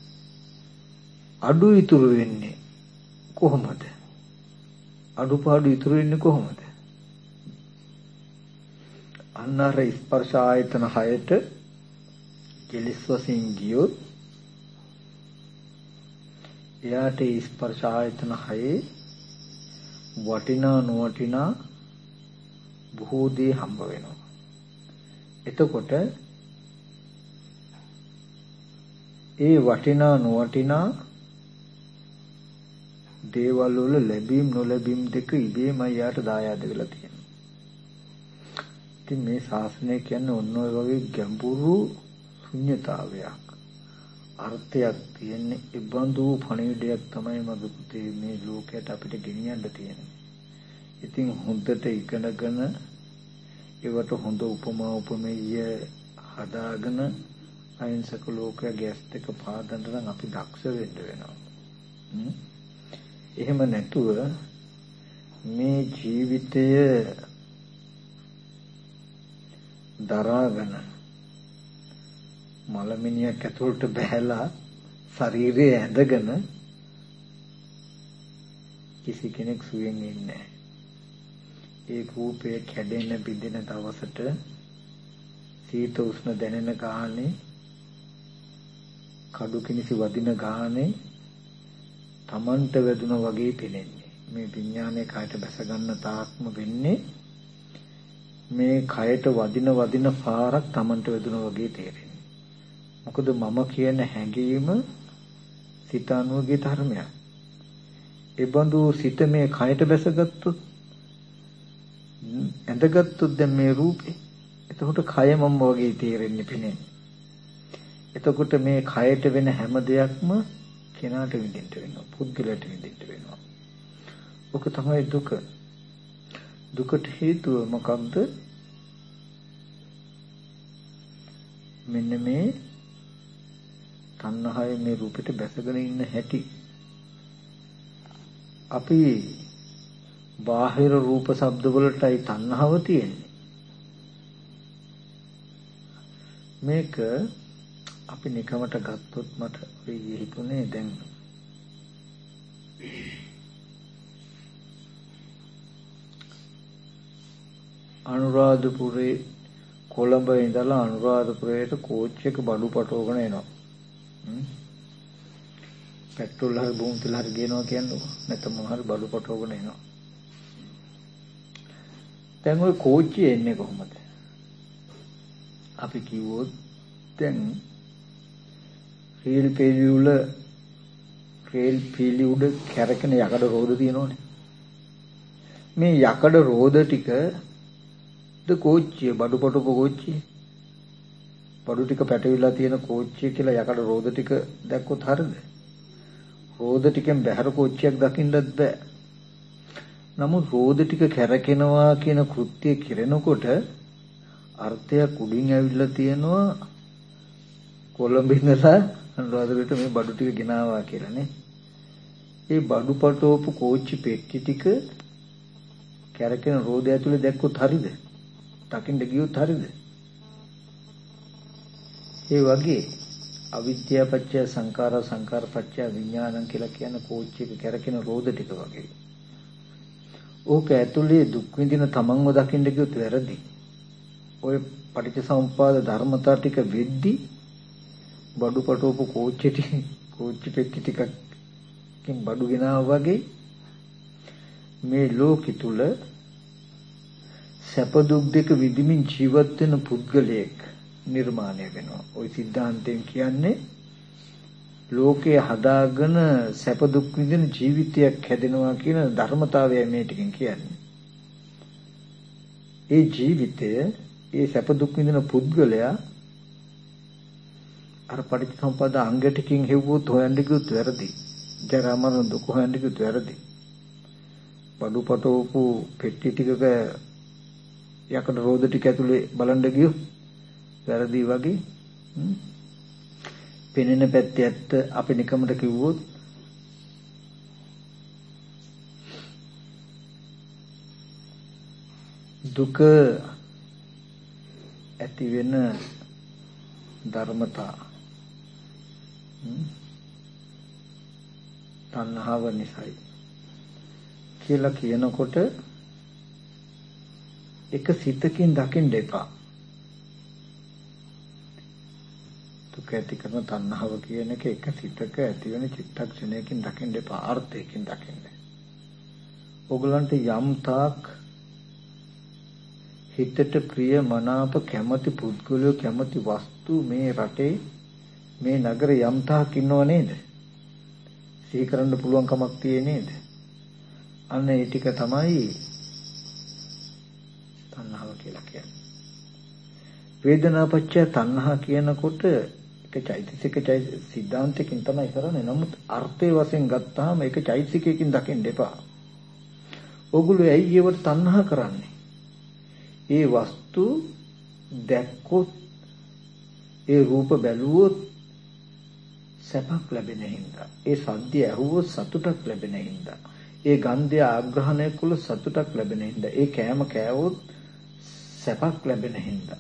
අඩු ඉතුරු වෙන්නේ කොහොමද? අඩුපාඩු ඉතුරු වෙන්නේ කොහොමද? අන්නර ස්පර්ශ ආයතන හයට කෙලිස් වශයෙන් ගියොත් එයාට ස්පර්ශ ආයතන හයේ වටිනා නොවටිනා බොහෝ දේ හම්බ වෙනවා. එතකොට ඒ වටිනා නොවටිනා දේවල් වල ලැබීම් නොලැබීම් දෙක ඉබේම යාට දායාද වෙලා තියෙනවා. ඉතින් මේ ශාසනය කියන්නේ ඔන්න ඔය වගේ ගැඹුරු ශුන්‍යතාවයක්. අර්ථයක් තියෙන්නේ ඉබඳු පණිවිඩයක් තමයි මගේ පුතේ මේ ලෝකයට අපිට ගෙනියන්න තියෙන්නේ. ඉතින් හොඳට ඉගෙනගෙන ඒවට හොඳ උපමා උපමේය හදාගෙන අහිංසක ලෝකයේ ගැස් දෙක පාදන්න නම් අපි දක්ෂ වෙන්න වෙනවා. එහෙම නැතුව මේ ජීවිතය දරාගෙන මලමිනියක් ඇතුළට බහැලා ශරීරය ඇඳගෙන කිසි කෙනෙක් සුවෙන් ඉන්නේ නැහැ. ඒ රූපය කැඩෙන බිඳෙන දවසට සීත උෂ්ණ දැනෙන ගානේ කඩු කිනිසි වදින ගානේ තමන්ට වැදුනා වගේ පෙනෙන්නේ. මේ විඥානයේ කයට බැස ගන්න තාක්ම වෙන්නේ මේ කයට වදින වදින පාරක් තමන්ට වැදුනා වගේ තේරෙන්නේ. මොකද මම කියන හැඟීම සිත අනුවගේ ධර්මයක්. ඒ බඳු සිත මේ කයට බැසගත්තොත් ඇඳගත්තොත් දැන් මේ රූපේ එතකොට කය මම වගේ තේරෙන්නේ පෙනෙන්නේ. එතකොට මේ කයට වෙන හැම දෙයක්ම කෙනාට විඳින්න වෙනවා. පුද්ගලයාට විඳින්න වෙනවා. ඔක තමයි දුක. දුකට හේතුව මොකක්ද? මෙන්න මේ තණ්හාවේ මේ රූපෙට බැසගෙන ඉන්න හැටි. අපි බාහිර රූප ශබ්ද වලටයි තණ්හාව තියෙන්නේ. මේක අපි නිකමට ගත්තොත් මට වෙයි හිතුනේ දැන් අනුරාධපුරේ කොළඹ ඉඳලා අනුරාධපුරයට කෝච් එක බඩු පටවගෙන එනවා. පෙට්‍රෝල් හරි බෝම් තෙල් හරි ගේනවා කියන්නේ නැත්නම් මොන හරි බඩු පටවගෙන එනවා. දැන් ওই කෝච්චිය එන්නේ කොහොමද? අපි කිව්වොත් දැන් රේල් පෙළි උල රේල් පෙළි උඩ කැරකෙන යකඩ රෝද තියෙනවනේ. මේ යකඩ රෝද ටික ද කෝච්චිය බඩු පටවපු කෝච්චිය. බඩු ටික පැටවිලා තියෙන කෝච්චිය කියලා යකඩ රෝද ටික දැක්කොත් හරියද? රෝද ටිකෙන් බැහැර කෝච්චියක් දකින්නත් බෑ. නමුත් රෝද ටික කැරකෙනවා කියන කෘත්‍යය කෙරෙනකොට අර්ථයක් උඩින් ඇවිල්ලා තියෙනවා කොළඹ ඉඳලා අනුරාධපුරයට මේ බඩු ටික ගෙනාවා කියලානේ. ඒ බඩු පටවපු කෝච්චි පෙට්ටි ටික කැරකෙන රෝද ඇතුලේ දැක්කොත් හරියද? දකින්න ගියොත් හරියද? ඒ වගේ අවිද්‍යාව පත්‍ය සංඛාර සංඛාර පත්‍ය විඥානං කියලා කියන කෝච්චි එක කැරකෙන රෝද ටික වගේ. ඕක ඇතුලේ දුක් විඳින තමන්ව දකින්න ගියොත් වැරදි. ඔය පටිච්චසමුප්පාද ධර්මතා ටික වෙද්දි බඩු පටවපු කෝච්චි ටික කෝච්චි පෙට්ටි ටිකකින් බඩු ගෙනාවා වගේ මේ ලෝකෙ තුල සැප දුක් දෙක විඳින්මින් ජීවත් වෙන පුද්ගලයෙක් නිර්මාණය වෙනවා. ওই સિદ્ધාන්තයෙන් කියන්නේ ලෝකේ හදාගෙන සැප දුක් විඳින ජීවිතයක් හැදෙනවා කියන ධර්මතාවය මේ ටිකෙන් කියන්නේ. ඒ ජීවිතය ඒ සැප දුක් විඳින පුද්ගලයා අර පටිච්චසමුප්පාද අංග ටිකකින් හෙව්වොත් හොයන්න ගියොත් වැරදි. ජරා මරණ දුක හොයන්න ගියොත් වැරදි. බඩු පටවපු පෙට්ටි ටිකක යකඩ රෝද ටික ඇතුලේ බලන්න ගියොත් වැරදි වගේ. පෙනෙන පැත්තේ ඇත්ත අපි නිකමට කිව්වොත් දුක ඇති වෙන ධර්මතා තණ්හාව නිසායි කියලා කියනකොට එක සිතකින් දකින්න එපා. දුක ඇති කරන තණ්හාව කියන එක එක සිතක ඇති වෙන චිත්තක්ෂණයකින් දකින්න එපා, අර්ථයකින් දකින්න. ඕගලන්ට යම් තාක් හිතට ප්‍රිය මනාප කැමති පුද්ගලයෝ කැමති වස්තු මේ රටේ මේ නගරේ යම් තාක් ඉන්නව නේද? සිහි කරන්න පුළුවන් කමක් තියෙ නේද? අන්න ඒ ටික තමයි තණ්හාව කියලා කියන්නේ. වේදනාපච්චය තණ්හා කියනකොට එක චෛතසික සිද්ධාන්තයකින් තමයි කරන්නේ. නමුත් අර්ථයේ වශයෙන් ගත්තාම ඒක චෛතසිකයකින් දකින්න එපා. ඕගොල්ලෝ ඇයි ඒවට තණ්හා කරන්නේ? ඒ වස්තු දැක්කොත් ඒ රූප බැලුවොත් සැපක් ලැබෙන හින්දා, ඒ සද්දය ඇහුවොත් සතුටක් ලැබෙන හින්දා, ඒ ගන්ධය ආග්‍රහණය කළොත් සතුටක් ලැබෙන හින්දා, ඒ කෑම කෑවොත් සැපක් ලැබෙන හින්දා,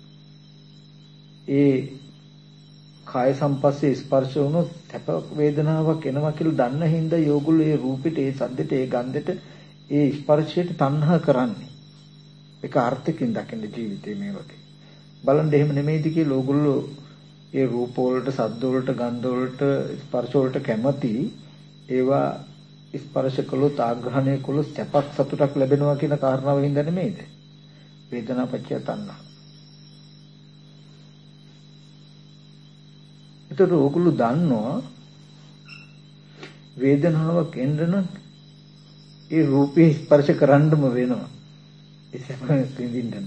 ඒ කාය සම්පස්සේ ස්පර්ශ වුණොත් සැප වේදනාවක් එනවා කියලා දන්න හින්දා යෝගුල ඒ රූපෙට, ඒ සද්දෙට, ඒ ගන්ධෙට, ඒ ස්පර්ශයට තණ්හා කරන්නේ. ඒක අර්ථකින් දකින්න ජීවිතේ මේ වගේ. බලන්න එහෙම නෙමෙයිද කියලා ඕගොල්ලෝ ඒ රූප වලට, සද්ද වලට, ගන්ධ වලට, ස්පර්ශ වලට කැමති, ඒවා ස්පර්ශ කළොත් ආග්‍රහණය කළොත් සැපක් සතුටක් ලැබෙනවා කියන කාරණාව හින්දා නෙමෙයිද? වේදනාපච්චය තණ්හා. ඒතර ඕගොල්ලෝ දන්නවා වේදනාවක් එන්න නම් ඒ රූපේ ස්පර්ශ කරන්නම වෙනවා. ඒ සැප විඳින්න.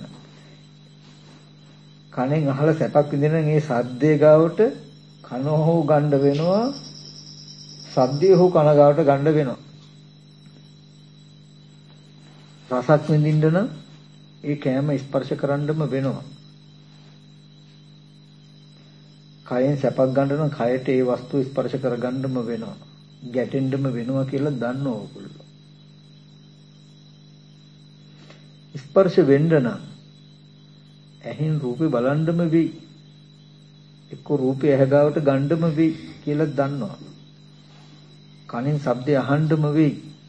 කණෙන් අහලා සැපක් විඳින්න මේ සද්දේ ගාවට කන හො ගන්න වෙනවා, සද්දේ හො කන ගාවට ගන්න වෙනවා. රසක් විඳින්න නම් ඒ කෑම ස්පර්ශ කරන්නම වෙනවා. කයෙන් සැපක් ගන්න නම් කයට ඒ වස්තුව ස්පර්ශ කරගන්නම වෙනවා. ගැටෙන්නම වෙනවා කියලා දන්නව ඕගොල්ලෝ. ස්පර්ශ වෙන්න නම් ඇහෙන් රූපේ බලන්නම වෙයි. එක්ක රූපේ ඇහැ ගාවට ගන්නම වෙයි කියලා දන්නවා. කනින් ශබ්දය අහන්නම වෙයි.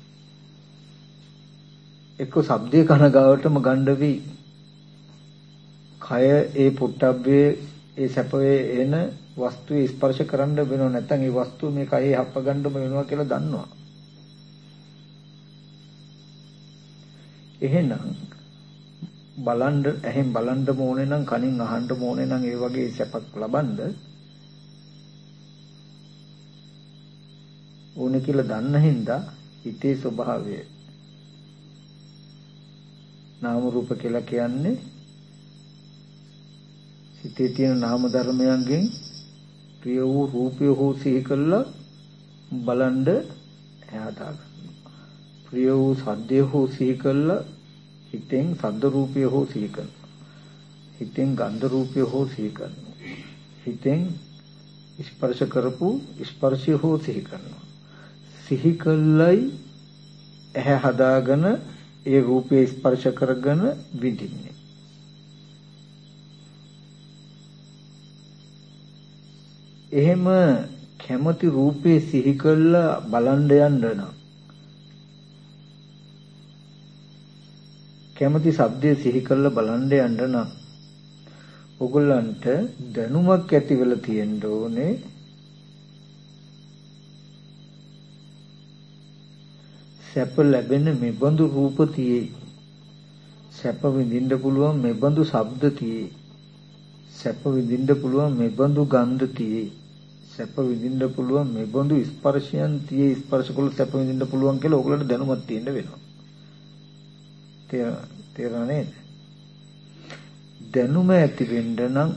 එක්ක ශබ්දේ කන ගාවටම ගන්න වෙයි. කය ඒ පුට්ටබ්බේ ඒ සැපේ එන වස්තුවේ ස්පර්ශ කරන්න වෙනව, නැත්නම් ඒ වස්තුව මේ කයේ හප්ප ගන්නම වෙනවා කියලා දන්නවා. එහෙනම් බලන්න, ඇහෙන් බලන්න ඕනේ නම්, කනින් අහන්න ඕනේ නම්, ඒ වගේ සැපක් ලබන්න ඕනේ කියලා දන්න හින්දා හිතේ ස්වභාවය නාම රූප කියලා කියන්නේ හිතේ තියෙන නාම ධර්මයන්ගෙන් ප්‍රිය වූ රූපය හෝ සිහි කළා බලන්න එහාදා ගන්නවා. ප්‍රිය වූ සද්දය හෝ සිහි කළා හිතෙන් සද්ද රූපය හෝ සිහි කරනවා. හිතෙන් ගන්ධ රූපය හෝ සිහි කරනවා. හිතෙන් ස්පර්ශ කරපු ස්පර්ශය හෝ සිහි කරනවා. සිහි කළයි ඇහැ හදාගෙන ඒ රූපේ ස්පර්ශ කරගෙන විඳින්නේ. එහෙම කැමති රූපේ සිහි කළා බලන්න යන්න නම්, කැමති ශබ්දයේ සිහි කළා බලන්න යන්න නම් ඔයගොල්ලන්ට දැනුමක් ඇති වෙලා තියෙන්න ඕනේ. සැප ලැබෙන මෙබඳු රූප තියෙයි, සැප විඳින්න පුළුවන් මෙබඳු ශබ්ද තියෙයි, සැප විඳින්න පුළුවන් මෙබඳු ගන්ධ තියෙයි, සැප විඳින්න පුළුවන් මෙබඳු ස්පර්ශයන් තියෙයි, ස්පර්ශ කළ සැප විඳින්න පුළුවන් කියලා ඔයගොල්ලන්ට දැනුමක් තියෙන්න වෙනවා. තේරුණා නේද? දැනුම ඇති වෙන්න නම්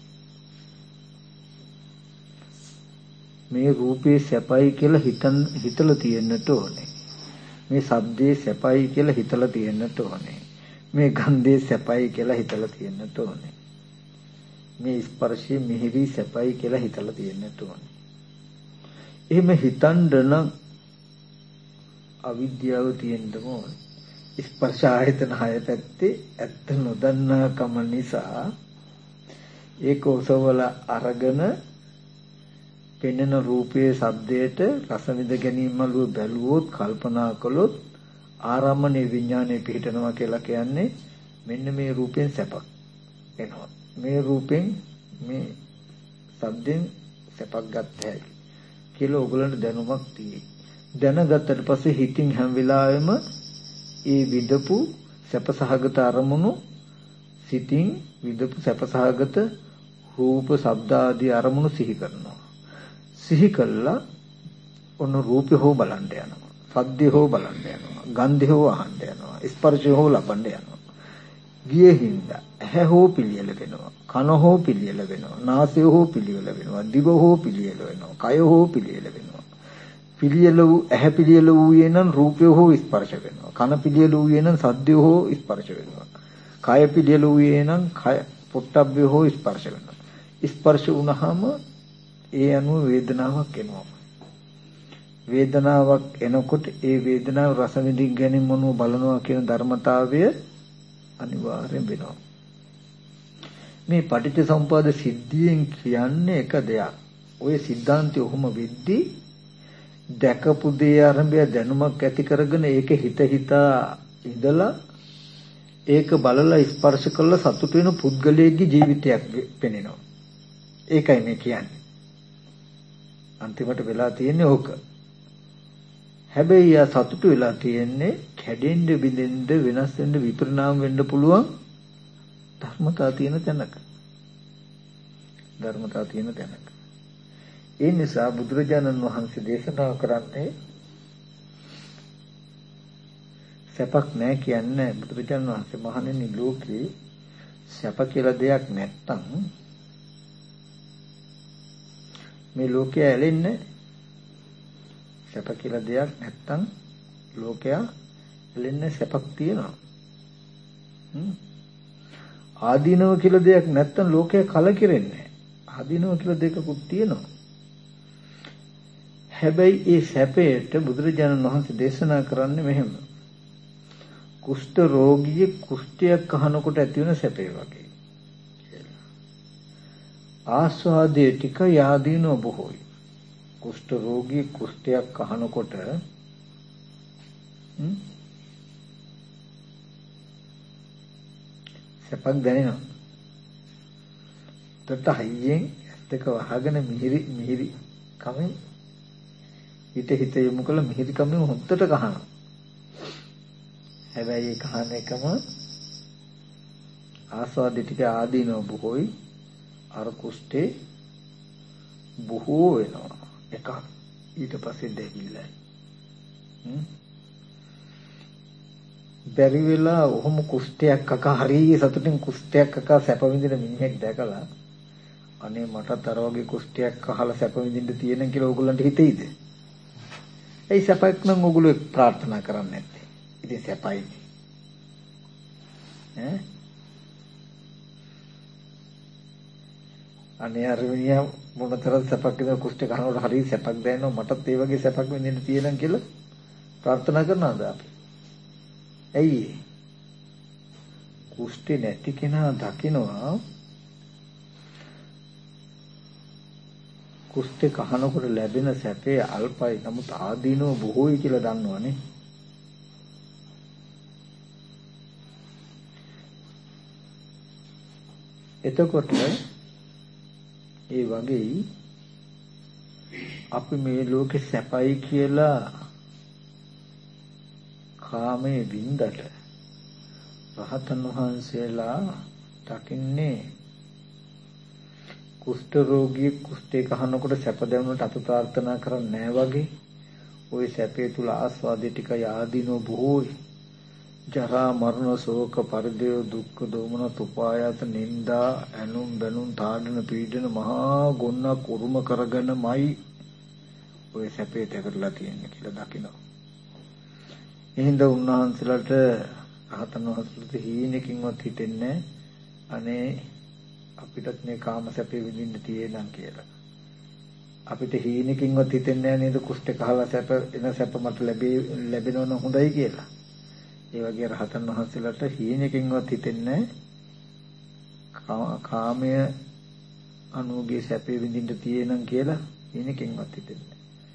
මේ රූපේ සැපයි කියලා හිතන් හිතලා තියෙන්නට ඕනේ. මේ ශබ්දේ සැපයි කියලා හිතලා තියෙන්නට ඕනේ. මේ ගන්ධේ සැපයි කියලා හිතලා තියෙන්නට ඕනේ. මේ ස්පර්ශයේ මිහිරි සැපයි කියලා හිතලා තියෙන්නට ඕනේ. එහෙම හිතන්න නම් අවිද්‍යාව තියෙන්න ඕනේ. ස්පර්ශ ආයතන හය පැත්තේ ඇත්ත නොදන්නා කම නිසා ඒක ඔසවල අරගෙන පෙනෙන රූපයේ ශබ්දයට රස විඳ ගැනීමලු බැලුවොත්, කල්පනා කළොත් ආරම්මනේ විඥානය පිහිටනවා කියලා කියන්නේ මෙන්න මේ රූපෙන් සැපක් එනවා. මේ රූපෙන් මේ සද්දෙන් සැපක් ගන්න හැකි කියලා ඕගලන්ට දැනුමක් තියෙයි. දැනගත්තට පස්සේ හිතින් හැම වෙලාවෙම ඒ විදපු සැපසහගත අරමුණු සිතින් විදපු සැපසහගත රූප, ශබ්ද ආදී අරමුණු සිහි කරනවා. සිහි කළා ඔන්න රූපේ හෝ බලන්න යනවා. සද්දේ හෝ බලන්න යනවා. ගන්ධේ හෝ අහන්න යනවා. ස්පර්ශය හෝ ලබන්න යනවා. ගියේ හින්දා ඇහැ හෝ පිළියෙල වෙනවා. කන හෝ පිළියෙල වෙනවා. නාසය හෝ පිළියෙල වෙනවා. දිව හෝ පිළියෙල වෙනවා. කය හෝ පිළියෙල වෙනවා. පිළියෙල වූ ඇහැ පිළියෙල වූයේ නම් රූපය හෝ ස්පර්ශ වෙනවා. කන පිළියෙල වූයේ නම් සද්දය හෝ ස්පර්ශ වෙනවා. කය පිළියෙල වූයේ නම් කය පොට්ටබ්බය හෝ ස්පර්ශ වෙනවා. ස්පර්ශ වුණාම ඒ අනුව වේදනාවක් එනවා. වේදනාවක් එනකොට ඒ වේදනාව රස විඳින්න ගැනීම මොනව බලනවා කියන ධර්මතාවය අනිවාර්යෙන් වෙනවා. මේ පටිච්චසමුපාද සිද්ධියෙන් කියන්නේ එක දෙයක්. ඔය સિદ્ધාන්තය ඔහොම වෙද්දි දැකපු දේ ආරම්භය දැනුමක් ඇති කරගෙන ඒක හිත හිතා ඉඳලා ඒක බලලා ස්පර්ශ කළා සතුට වෙන පුද්ගලයෙක්ගේ ජීවිතයක් පෙනෙනවා. ඒකයි මේ කියන්නේ. අන්තිමට වෙලා තියෙන්නේ ඕක. හැබැයි යා සතුට වෙලා තියෙන්නේ කැඩෙන්න බිඳෙන්න වෙනස් වෙන්න විපරිණාම වෙන්න පුළුවන් ධර්මතා තියෙන තැනක. ධර්මතා තියෙන තැනක. ඒ නිසා බුදුරජාණන් වහන්සේ දේශනා කරන්නේ සැපක් නැහැ කියන්නේ. බුදුරජාණන් වහන්සේ මහණෙනි ලෝකේ සැප කියලා දෙයක් නැත්තම් මේ ලෝකය ඇලෙන්නේ. සැප කියලා දෙයක් නැත්තම් ලෝකයා ඇලෙන්නේ. සැපක් තියෙනවා. ආදීනව කියලා දෙයක් නැත්තම් ලෝකය කලකිරෙන්නේ. ආදීනව කියලා දෙකකුත් තියෙනවා. හැබැයි ඒ සැපයට බුදුරජාණන් වහන්සේ දේශනා කරන්නේ මෙහෙම. කුෂ්ඨ රෝගියෙ කුෂ්ඨයක් අහනකොට ඇති වෙන සැපේ වගේ. ආස්වාදයේ ටික යාදීනෝ බොහෝයි. කුෂ්ඨ රෝගී කුෂ්ඨයක් අහනකොට සැපක් දැනෙනවා. තත් හයියෙන් දෙක වහගෙන මිහිරි මිහිරි කමෙන් හිත හිත යොමු කළ මිහිරි කමෙන් හොත්තට ගහනවා. හැබැයි ඒ කහන එකම ආස්වාදයේ ටික ආදීනෝ බොහෝයි. අර කුෂ්ඨේ බොහෝ වෙනවා. එකක් ඊට පස්සේ දෙහිල්ලයි. බැරි වෙලා ඔහොම කුෂ්ඨයක් අකා හරිය සතුටින් කුෂ්ඨයක් අකා සැප විඳින මිනිහෙක් දැකලා අනේ මටත් අර වගේ කුෂ්ඨයක් අහලා සැප විඳින්න තියෙන කියලා ඕගොල්ලන්ට හිතෙයිද? ඒ සැපක් නම් ඕගොල්ලෝ ප්‍රාර්ථනා කරන්නේ නැත්තේ. ඉතින් සැපයි. ඈ අනේ අර මිනිහා මොනතරම් සැපක් විඳ කුෂ්ඨ කනකොට හරිය සැපක් දැනෙනවා මටත් ඒ වගේ සැපක් විඳින්න තියෙනම් කියලා ප්‍රාර්ථනා කරනවාද අපි? ඇයි? කුෂ්ඨ නැති කෙනා දකිනවා කුෂ්ඨ කහනකොට ලැබෙන සැපේ අල්පයි. නමුත් ආදීනව බොහෝයි කියලා දන්නවනේ. එතකොට ඒ වගේ අපි මේ ලෝකේ සැපයි කියලා කාමයේ වින්දට රහතන් වහන්සේලා දකින්නේ කුෂ්ඨ රෝගී කුෂ්ඨේ කහනකොට සැප දැනුනට අත ප්‍රාර්ථනා කරන්නේ නැහැ වගේ. ওই සැපේ තුල ආස්වාදේ ටික යාදීනෝ බොහෝයි. ජරා මරණ ශෝක පරිදේව දුක්ඛ දෝමන තුපායත නිന്ദා ඇනුම් බැනුම් තාඩන පීඩන මහා ගොන්නක් උරුම කරගෙනමයි ඔය සැපේ දෙකටලා තියෙන්නේ කියලා දකිනවා. එහෙනම් උන්වහන්සේලාට රහතන් වහන්සේලාට හීනකින්වත් හිතෙන්නේ අනේ අපිටත් මේ කාම සැපේ විඳින්න තියෙනම් කියලා. අපිට හීනකින්වත් හිතෙන්නේ නේද කුෂ්ඨ කහලා සැප එන සැප මට ලැබෙ ලැබෙනව නම් හොඳයි කියලා. ඒ වගේ රහතන් වහන්සේලාට හීනකින්වත් හිතෙන්නේ කාමය අනුගේ සැපේ විඳින්න තියෙනම් කියලා හීනකින්වත් හිතෙන්නේ.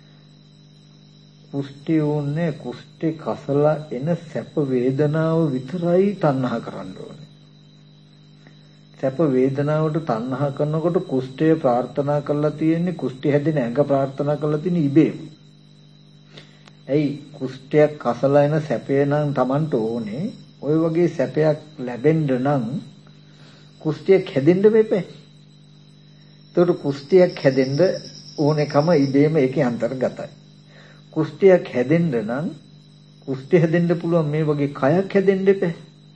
කුෂ්ඨය උන්නේ කුෂ්ඨේ කසලා එන සැප වේදනාව විතරයි තණ්හා කරන්න ඕනේ. සැප වේදනාවට තණ්හා කරනකොට කුෂ්ඨය ප්‍රාර්ථනා කරලා තියෙන්නේ කුෂ්ඨය හැදෙන ඇඟ ප්‍රාර්ථනා කරලා තියෙන ඉබේම. ඇයි කුෂ්ඨයක් කසලා එන සැපේ නම් Tamanට ඕනේ. ওই වගේ සැපයක් ලැබෙන්න නම් කුෂ්ඨයක් හැදෙන්න වෙපේ. ඒකට කුෂ්ඨයක් හැදෙන්න ඕනේකම ඉබේම ඒකේ අන්තර්ගතයි. කුෂ්ඨයක් හැදෙන්න නම් කුෂ්ඨය හැදෙන්න පුළුවන් මේ වගේ කයක් හැදෙන්න එපේ.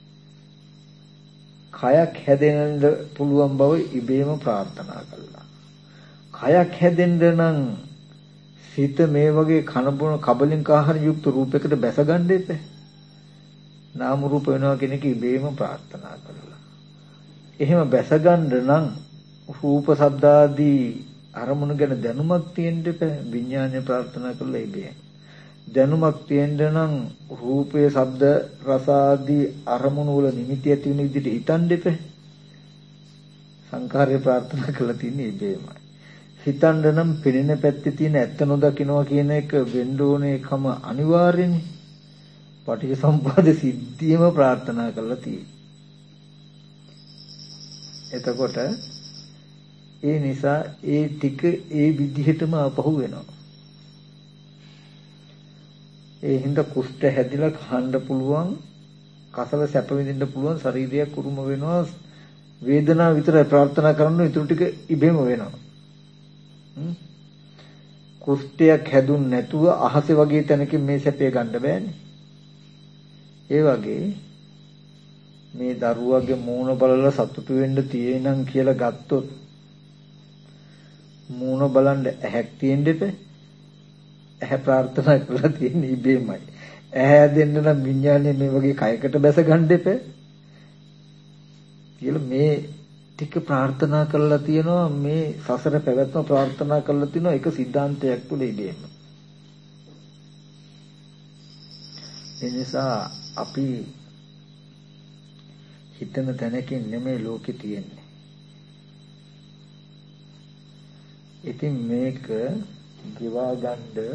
කයක් හැදෙන්න පුළුවන් බව ඉබේම ප්‍රාර්ථනා කළා. කයක් හැදෙන්න නම් සිත මේ වගේ කනබුන කබලින්ක ආහාර යුක්ත රූපයකට බැස ගන්න එපේ. නාම රූප වෙනවා කියන එක ඉබේම ප්‍රාර්ථනා කළා. එහෙම බැස ගන්න නම් රූප ශබ්ද ආදී අරමුණු ගැන දැනුමක් තියෙන්න එපේ. විඥානය ප්‍රාර්ථනා කළා ඉබේ. දැනුමක් තියෙන්න නම් රූපයේ ශබ්ද රස ආදී අරමුණු වල නිමිති ඇති වෙන විදිහට හිතන්න එපේ. සංඛාරය ප්‍රාර්ථනා කළා තියෙන්නේ ඉබේමයි. හිතන්න නම් පෙනෙන පැත්තේ තියෙන ඇත්ත නොදකින්නවා කියන එක වෙන්න ඕනේ කම අනිවාර්යනේ. පටිච්චසමුප්පාද සිද්ධියම ප්‍රාර්ථනා කළා තියෙන්නේ. එතකොට ඒ නිසා ඒ ටික ඒ විදිහටම අපහු වෙනවා. ඒ හින්දා කුෂ්ඨ හැදිලා කහන්න පුළුවන්, කසල සැප විඳින්න පුළුවන් ශරීරයක් උරුම වෙනවා. වේදනාව විතරයි ප්‍රාර්ථනා කරන්න ඊටු ටික ඉබේම වෙනවා. කුෂ්ඨයක් හැදුන් නැතුව අහසේ වගේ තැනකින් මේ සැපේ ගන්න බෑනේ. ඒ වගේ මේ දරුවගේ මූණ බලලා සතුටු වෙන්න තියෙනම් කියලා ගත්තොත් මූණ බලන්න ඇහැක් තියෙන්න එපේ. ඇහැ ප්‍රාර්ථනා කරලා තියෙන ඉබේමයි. ඇහැ දෙන්න නම් විඥානේ මේ වගේ කයකට බැස ගන්න එපේ. කියලා මේ ටික ප්‍රාර්ථනා කරලා තියෙනවා. මේ සසර පැවැත්ම ප්‍රාර්ථනා කරලා තියෙනවා එක සිද්ධාන්තයක් තුල ඉබේම. ඒ නිසා අපි හිතන තැනකින් නෙමෙයි ලෝකේ තියෙන්නේ. ඉතින් මේක ගෙවා ගන්න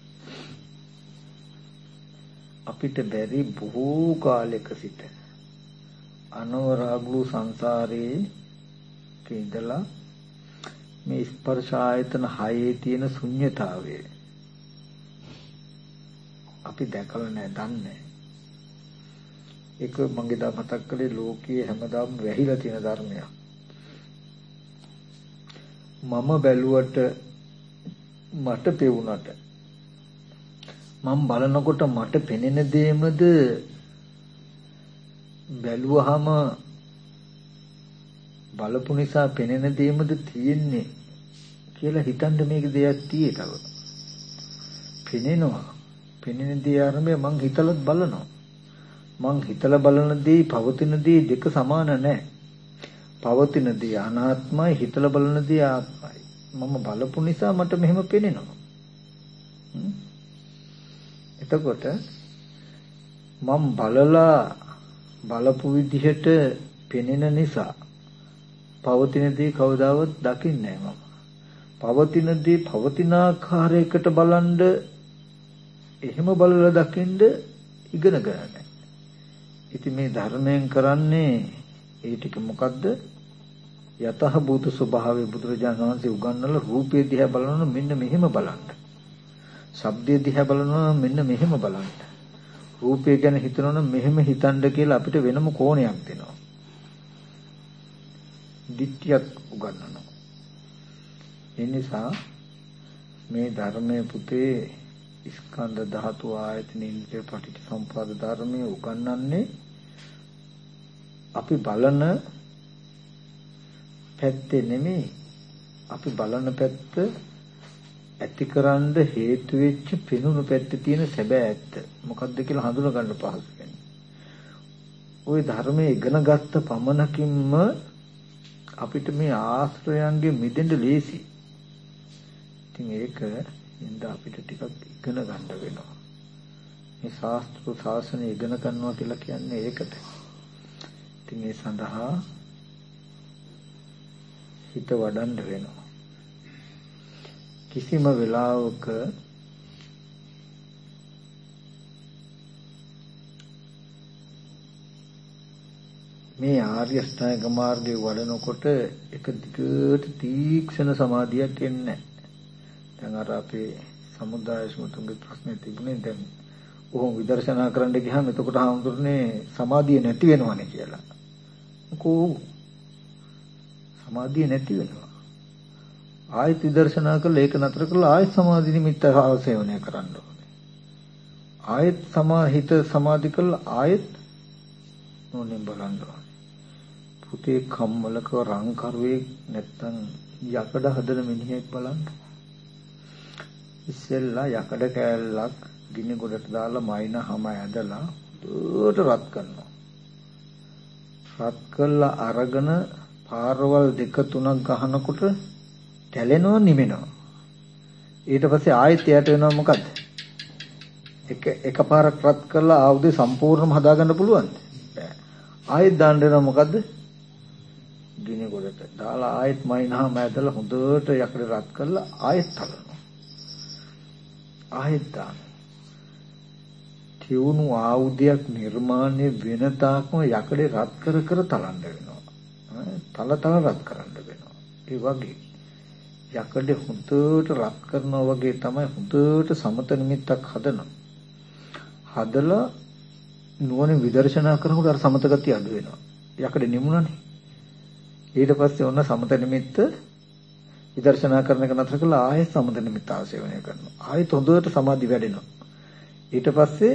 අපිට බැරි බොහෝ කාලයක සිට අනවරාග්ලු සංසාරේ ඉඳලා මේ ස්පර්ශ ආයතන හයේ තියෙන ශුන්්‍යතාවය අපි දැකලා නැහැ, දන්නේ. ඒක මගේ දා මතක් කළේ ලෝකයේ හැමදාම වැහිලා තියෙන ධර්මයක්. මම බැලුවට මට පෙවුනට මම බලනකොට මට පෙනෙන දෙයමද බැලුවහම බලපු නිසා පෙනෙන දෙයමද තියෙන්නේ කියලා හිතන්න මේක දෙයක් තියෙතව. පෙනෙනවා. පෙනෙන දේ ආරම්භය මං හිතලත් බලනවා. මං හිතලා බලන දේ පවතින දේ දෙක සමාන නැහැ. පවතින දේ අනාත්මයි, හිතලා බලන දේ ආත්මයි. මම බලපු නිසා මට මෙහෙම පෙනෙනවා. එතකොට මම බලලා බලපු විදිහට පෙනෙන නිසා පවතින දේ කවදාවත් දකින්නේ නැහැ මම. පවතින දේ පවතින ආකාරයකට බලන්ඩ එහෙම බලලා දකින්ද ඉගෙන ගන්න. ඉතින් මේ ධර්මයෙන් කරන්නේ ඒ ටික මොකද්ද? යතහ භූත ස්වභාවය බුදුරජාණන් වහන්සේ උගන්වලා රූපය දිහා බලනවා මෙන්න මෙහෙම බලන්න. ශබ්දය දිහා බලනවා මෙන්න මෙහෙම බලන්න. රූපය ගැන හිතනවා මෙහෙම හිතන්න කියලා අපිට වෙනම කෝණයක් දෙනවා. දිට්ඨියක් උගන්වනවා. ඒ නිසා මේ ධර්මයේ පුතේ ස්කන්ධ ධාතු ආයතන ඉන්ද්‍රිය පටිච්චසමුප්පාද ධර්මයේ උගන්වන්නේ අපි බලන පැත්තේ නෙමෙයි, අපි බලන පැත්ත ඇතිකරන්න හේතු වෙච්ච පෙනුණු පැත්තේ තියෙන සැබෑ ඇත්ත මොකක්ද කියලා හඳුනා ගන්න පහසු වෙන්නේ. ওই ධර්මයේ ඉගෙන ගත්ත පමණකින්ම අපිට මේ ආශ්‍රයයන්ගෙන් මිදෙන්න ලේසි. ඉතින් ඒක ඉඳ අපිට ටිකක් ඉගෙන ගන්න වෙනවා. මේ ශාස්ත්‍ර ශාසනය ඉගෙන ගන්නවා කියලා කියන්නේ ඒකට. ඉතින් ඒ සඳහා හිත වඩන්න වෙනවා. කිසිම වෙලාවක මේ ආර්ය අෂ්ටාංග මාර්ගයේ වඩනකොට එක දිගට තීක්ෂණ සමාධියක් එන්නේ නැහැ. දැන් අර අපේ සමුදාය සමුතුන්ගේ ප්‍රශ්නේ තිබුණේ දැන් ඔහොම විදර්ශනා කරන්න ගියාම එතකොට හාමුදුරනේ සමාධිය නැති වෙනවනේ කියලා. මොකෝ සමාධිය නැති වෙනවා. ආයත විදර්ශනා කළා ඒක නතර කළා ආයත සමාධි නිමිත්ත ආසේවනය කරන්න ඕනේ. ආයත සමාහිත සමාධි කළා ආයත නෝනේ බලන්න ඕනේ. පුතේ කම්මලක රං කරුවේ නැත්තම් යකඩ හදන මිනිහෙක් බලන්න. ඉස්සෙල්ලා යකඩ කෑල්ලක් ගිනි ගොඩට දාලා මයින හැම ඇදලා දුරට රත් කරනවා. රත් කළා අරගෙන පාරවල් දෙක තුනක් ගහනකොට කැලෙනවා නිවෙනවා. ඊට පස්සේ ආයෙත් එයට වෙනවා මොකද්ද? එක එකපාරක් රත් කරලා ආයුධය සම්පූර්ණයෙන්ම හදාගන්න පුළුවන්ද? බෑ. ආයෙත් දාන්න වෙනවා මොකද්ද? ගිනි ගොඩට දාලා ආයෙත් මයින්හම ඇදලා හොඳට යකඩ රත් කරලා ආයෙත් තලනවා. ආයෙත් දාන. තියුණු ආයුධයක් නිර්මාණය වෙන තාක්ම යකඩේ රත් කර කර තලන්න වෙනවා. තල තල රත් කරන්න වෙනවා. ඒ වගේ යකඩේ හොඳට රත් කරනවා වගේ තමයි හොඳට සමත නිමිත්තක් හදනවා. හදලා නුවණ විදර්ශනා කරනකොට අර සමත ගතිය අඩු වෙනවා. යකඩේ නිමුණනේ. ඊට පස්සේ ඔන්න සමත නිමිත්ත විදර්ශනා කරන එක නතර කළා ආයෙත් සමත නිමිත්ත ආශේවනය කරනවා. ආයෙත් හොඳට සමාධි වැඩෙනවා. ඊට පස්සේ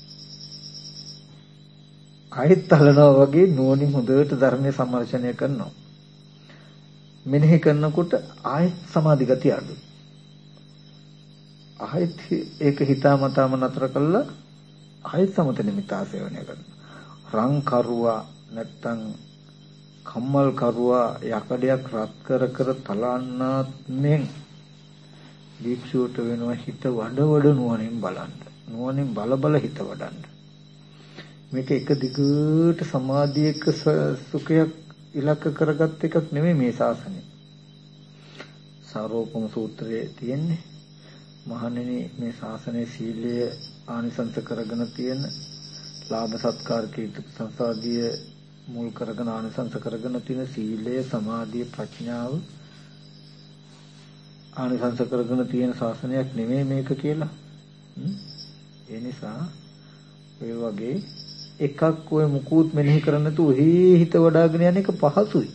ආයෙත් තලනවා වගේ නුවණින් හොඳට ධර්මයේ සම්මර්ෂණය කරනවා. මෙනෙහි කරනකොට ආයෙත් සමාධි ගතිය අඩුයි. ආයෙත් ඒක හිතාමතාම නතර කළා ආයෙත් සමත නිමිත්ත ආශේවනය කරනවා. රං කරුවා නැත්තම් කම්මල් කරුවා යකඩයක් රත් කර කර තලන්නත් මෙන් දීක්ෂුවට වෙනවා හිත වඩ වඩ නුවණින් බලන්න. නුවණින් බල බල හිත වඩන්න. මේක එක දිගට සමාධියක සුඛයක් ඉලක්ක කරගත් එකක් නෙමෙයි මේ ශාසනය. සාරෝපම සූත්‍රයේ තියෙන්නේ මහණෙනි මේ ශාසනයේ සීලය ආනිසංස කරගෙන තියෙන ලාභ සත්කාර කීර්ති සංසාදිය මුල් කරගෙන ආනිසංස කරගෙන තියෙන සීලය සමාධිය ප්‍රඥාව ආනිසංස කරගෙන තියෙන ශාසනයක් නෙමෙයි මේක කියලා. ඒ නිසා ඒ වගේ එකක් ඔය මුකුත් මෙනෙහි කරන්න නැතුව හිත වඩාගෙන යන එක පහසුයි.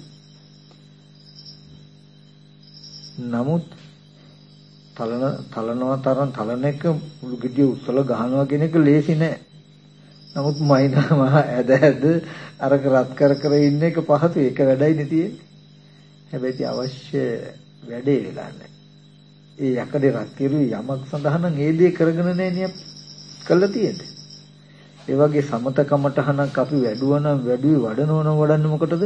නමුත් තලන තලනවා තරම් තලන එක මුළු ගෙඩිය උස්සල ගහනවා කියන එක ලේසි නෑ. නමුත් මයින්ම ඇද ඇද අරක රත් කර කර ඉන්න එක පහසුයි. ඒක වැඩයිනේ තියෙන්නේ. හැබැයි අවශ්‍ය වැඩේ වෙලා නැහැ. ඒ යකඩේ රත් කිරුවේ යමක් සඳහා නම් ඒ දේ කරගෙන නැහැ නේ කළා තියෙන්නේ. ඒ වගේ සමතකමටහනක් අපි වැඩුවා නම් වැඩුවේ වඩනව නම් වඩන්නේ මොකටද?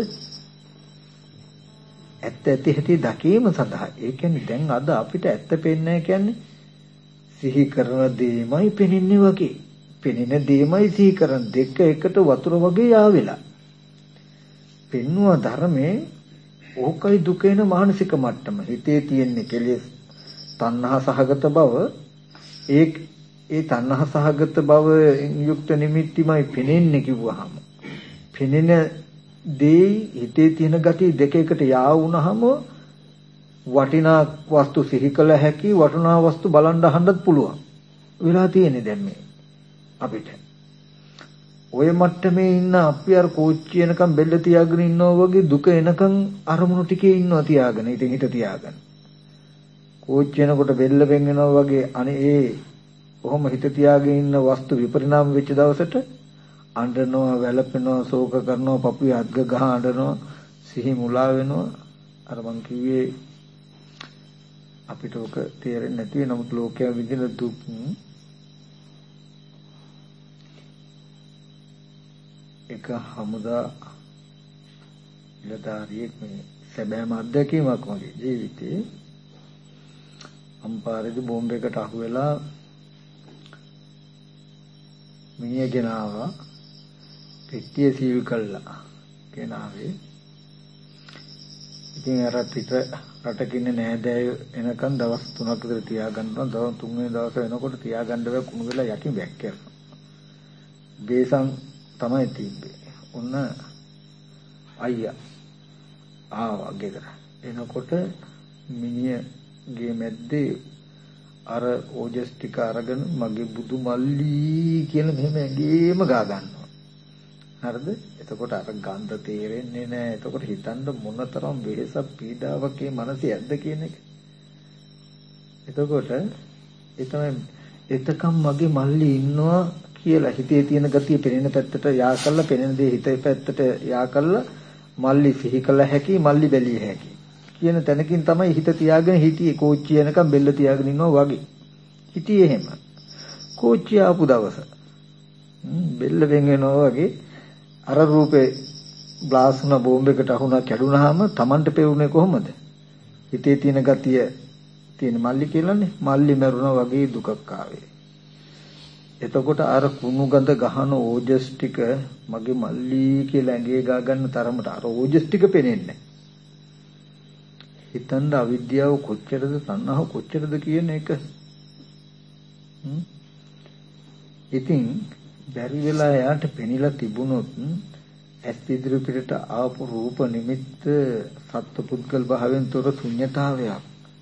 ඇත්ත ඇති හැටි දකීම සඳහා. ඒ කියන්නේ දැන් අද අපිට ඇත්ත පේන්නේ කියන්නේ සිහි කරන දේමයි පෙනෙන්නේ වගේ. පෙනෙන දේමයි සිහි කරන දෙක එකට වතුර වගේ යාවෙලා. පෙන්වුව ධර්මයේ ඕකයි දුකේන මානසික මට්ටම. හිතේ තියෙන කෙලෙස් තණ්හා සහගත බව ඒ ඒ තණ්හා සහගත බව යුක්ත නිමිත්තිමයි පෙනෙන්නේ කිව්වහම. පෙනෙන දේ හිතේ තියෙන gati දෙක එකට යා වුණාම වටිනා වස්තු සිහි කළ හැකි වටිනා වස්තු බලන් අහන්නත් පුළුවන්. වෙලා තියෙන්නේ දැන් මේ අපිට. ඔය මට්ටමේ ඉන්න අපි අර කෝච්චිය එනකම් බෙල්ල තියාගෙන ඉන්නවා වගේ දුක එනකම් අරමුණු ටිකේ ඉන්නවා තියාගෙන. ඉතින් හිත තියාගෙන. කෝච්චිය එනකොට බෙල්ල වෙන්නවා වගේ අනේ ඒ කොහොම හිත තියාගෙන ඉන්න වස්තු විපරිණාම වෙච්ච දවසට අඬනවා, වැළපෙනවා, ශෝක කරනවා, පපුවේ අද්ග ගහ අඬනවා, සිහි මුලා වෙනවා. අර මං කිව්වේ අපිට ඔක තේරෙන්නේ නැති වෙන නමුත් ලෝකයා විඳින දුක් එක හමුදා ඉලදාරියෙක් මේ සැබෑම අත්දැකීමක් වගේ ජීවිතේ අම්පාරේදී බෝම්බයකට අහු වෙලා මිනිහ ගෙනාවා පෙට්ටිය සීල් කළා ගෙනාවේ. ඉතින් අර පිට රටකින් නෑදෑයෝ එනකන් දවස් තුනක් විතර තියාගන්න බෑ. දවස් තුන් වෙනි දවස වෙනකොට තියාගන්න බෑ කුණු වෙලා යටින් වැක්කෙනවා. බේසම් තමයි තිබ්බේ. ඔන්න අයියා ආවා ගෙදර. එනකොට මිනිහගේ මැද්දේ අර ඕජස් ටික අරගෙන මගේ බුදු මල්ලි කියලා මෙහෙම ඇඟේම ගා ගන්නවා. හරිද? එතකොට අර ගන්ධ තේරෙන්නේ නැහැ. එතකොට හිතන්න මොනතරම් වෙහසක් පීඩාවකේ මනසේ ඇද්ද කියන එක. එතකොට ඒ තමයි එතකම් මගේ මල්ලි ඉන්නවා කියලා හිතේ තියෙන ගතිය පෙනෙන පැත්තට යා කළා, පෙනෙන දේ හිතේ පැත්තට යා කළා මල්ලි සිහි කළ හැකි, මල්ලි බැලිය හැකි කියන තැනකින් තමයි හිත තියාගෙන හිටියේ. කෝච්චිය යනකම් බෙල්ල තියාගෙන ඉන්නවා වගේ හිටියේ එහෙම. කෝච්චිය ආපු දවස බෙල්ල වෙන් වෙනවා වගේ අර රූපේ බ්ලාස්ට් වුණ බෝම්බයකට අහුණා කැඩුනහම Tamanට පෙවුනේ කොහොමද? හිතේ තියෙන ගතිය තියෙන මල්ලි කියලානේ. මල්ලි මරුණා වගේ දුකක් ආවේ. එතකොට අර කුණු ගඳ ගහන ඕජස් ටික මගේ මල්ලි කියලා ඇඟේ ගා ගන්න තරමට අර ඕජස් ටික පෙනෙන්නේ. හිතන්න අවිද්‍යාව කොච්චරද, තණ්හාව කොච්චරද කියන එක. ඉතින් බැරි වෙලා යාට පෙනිලා තිබුණොත් ඇස් ඉදිරි පිටට ආපු රූප නිමිත්ත සත්පුද්ගල භාවයෙන් තොර ශුන්‍යතාවයක්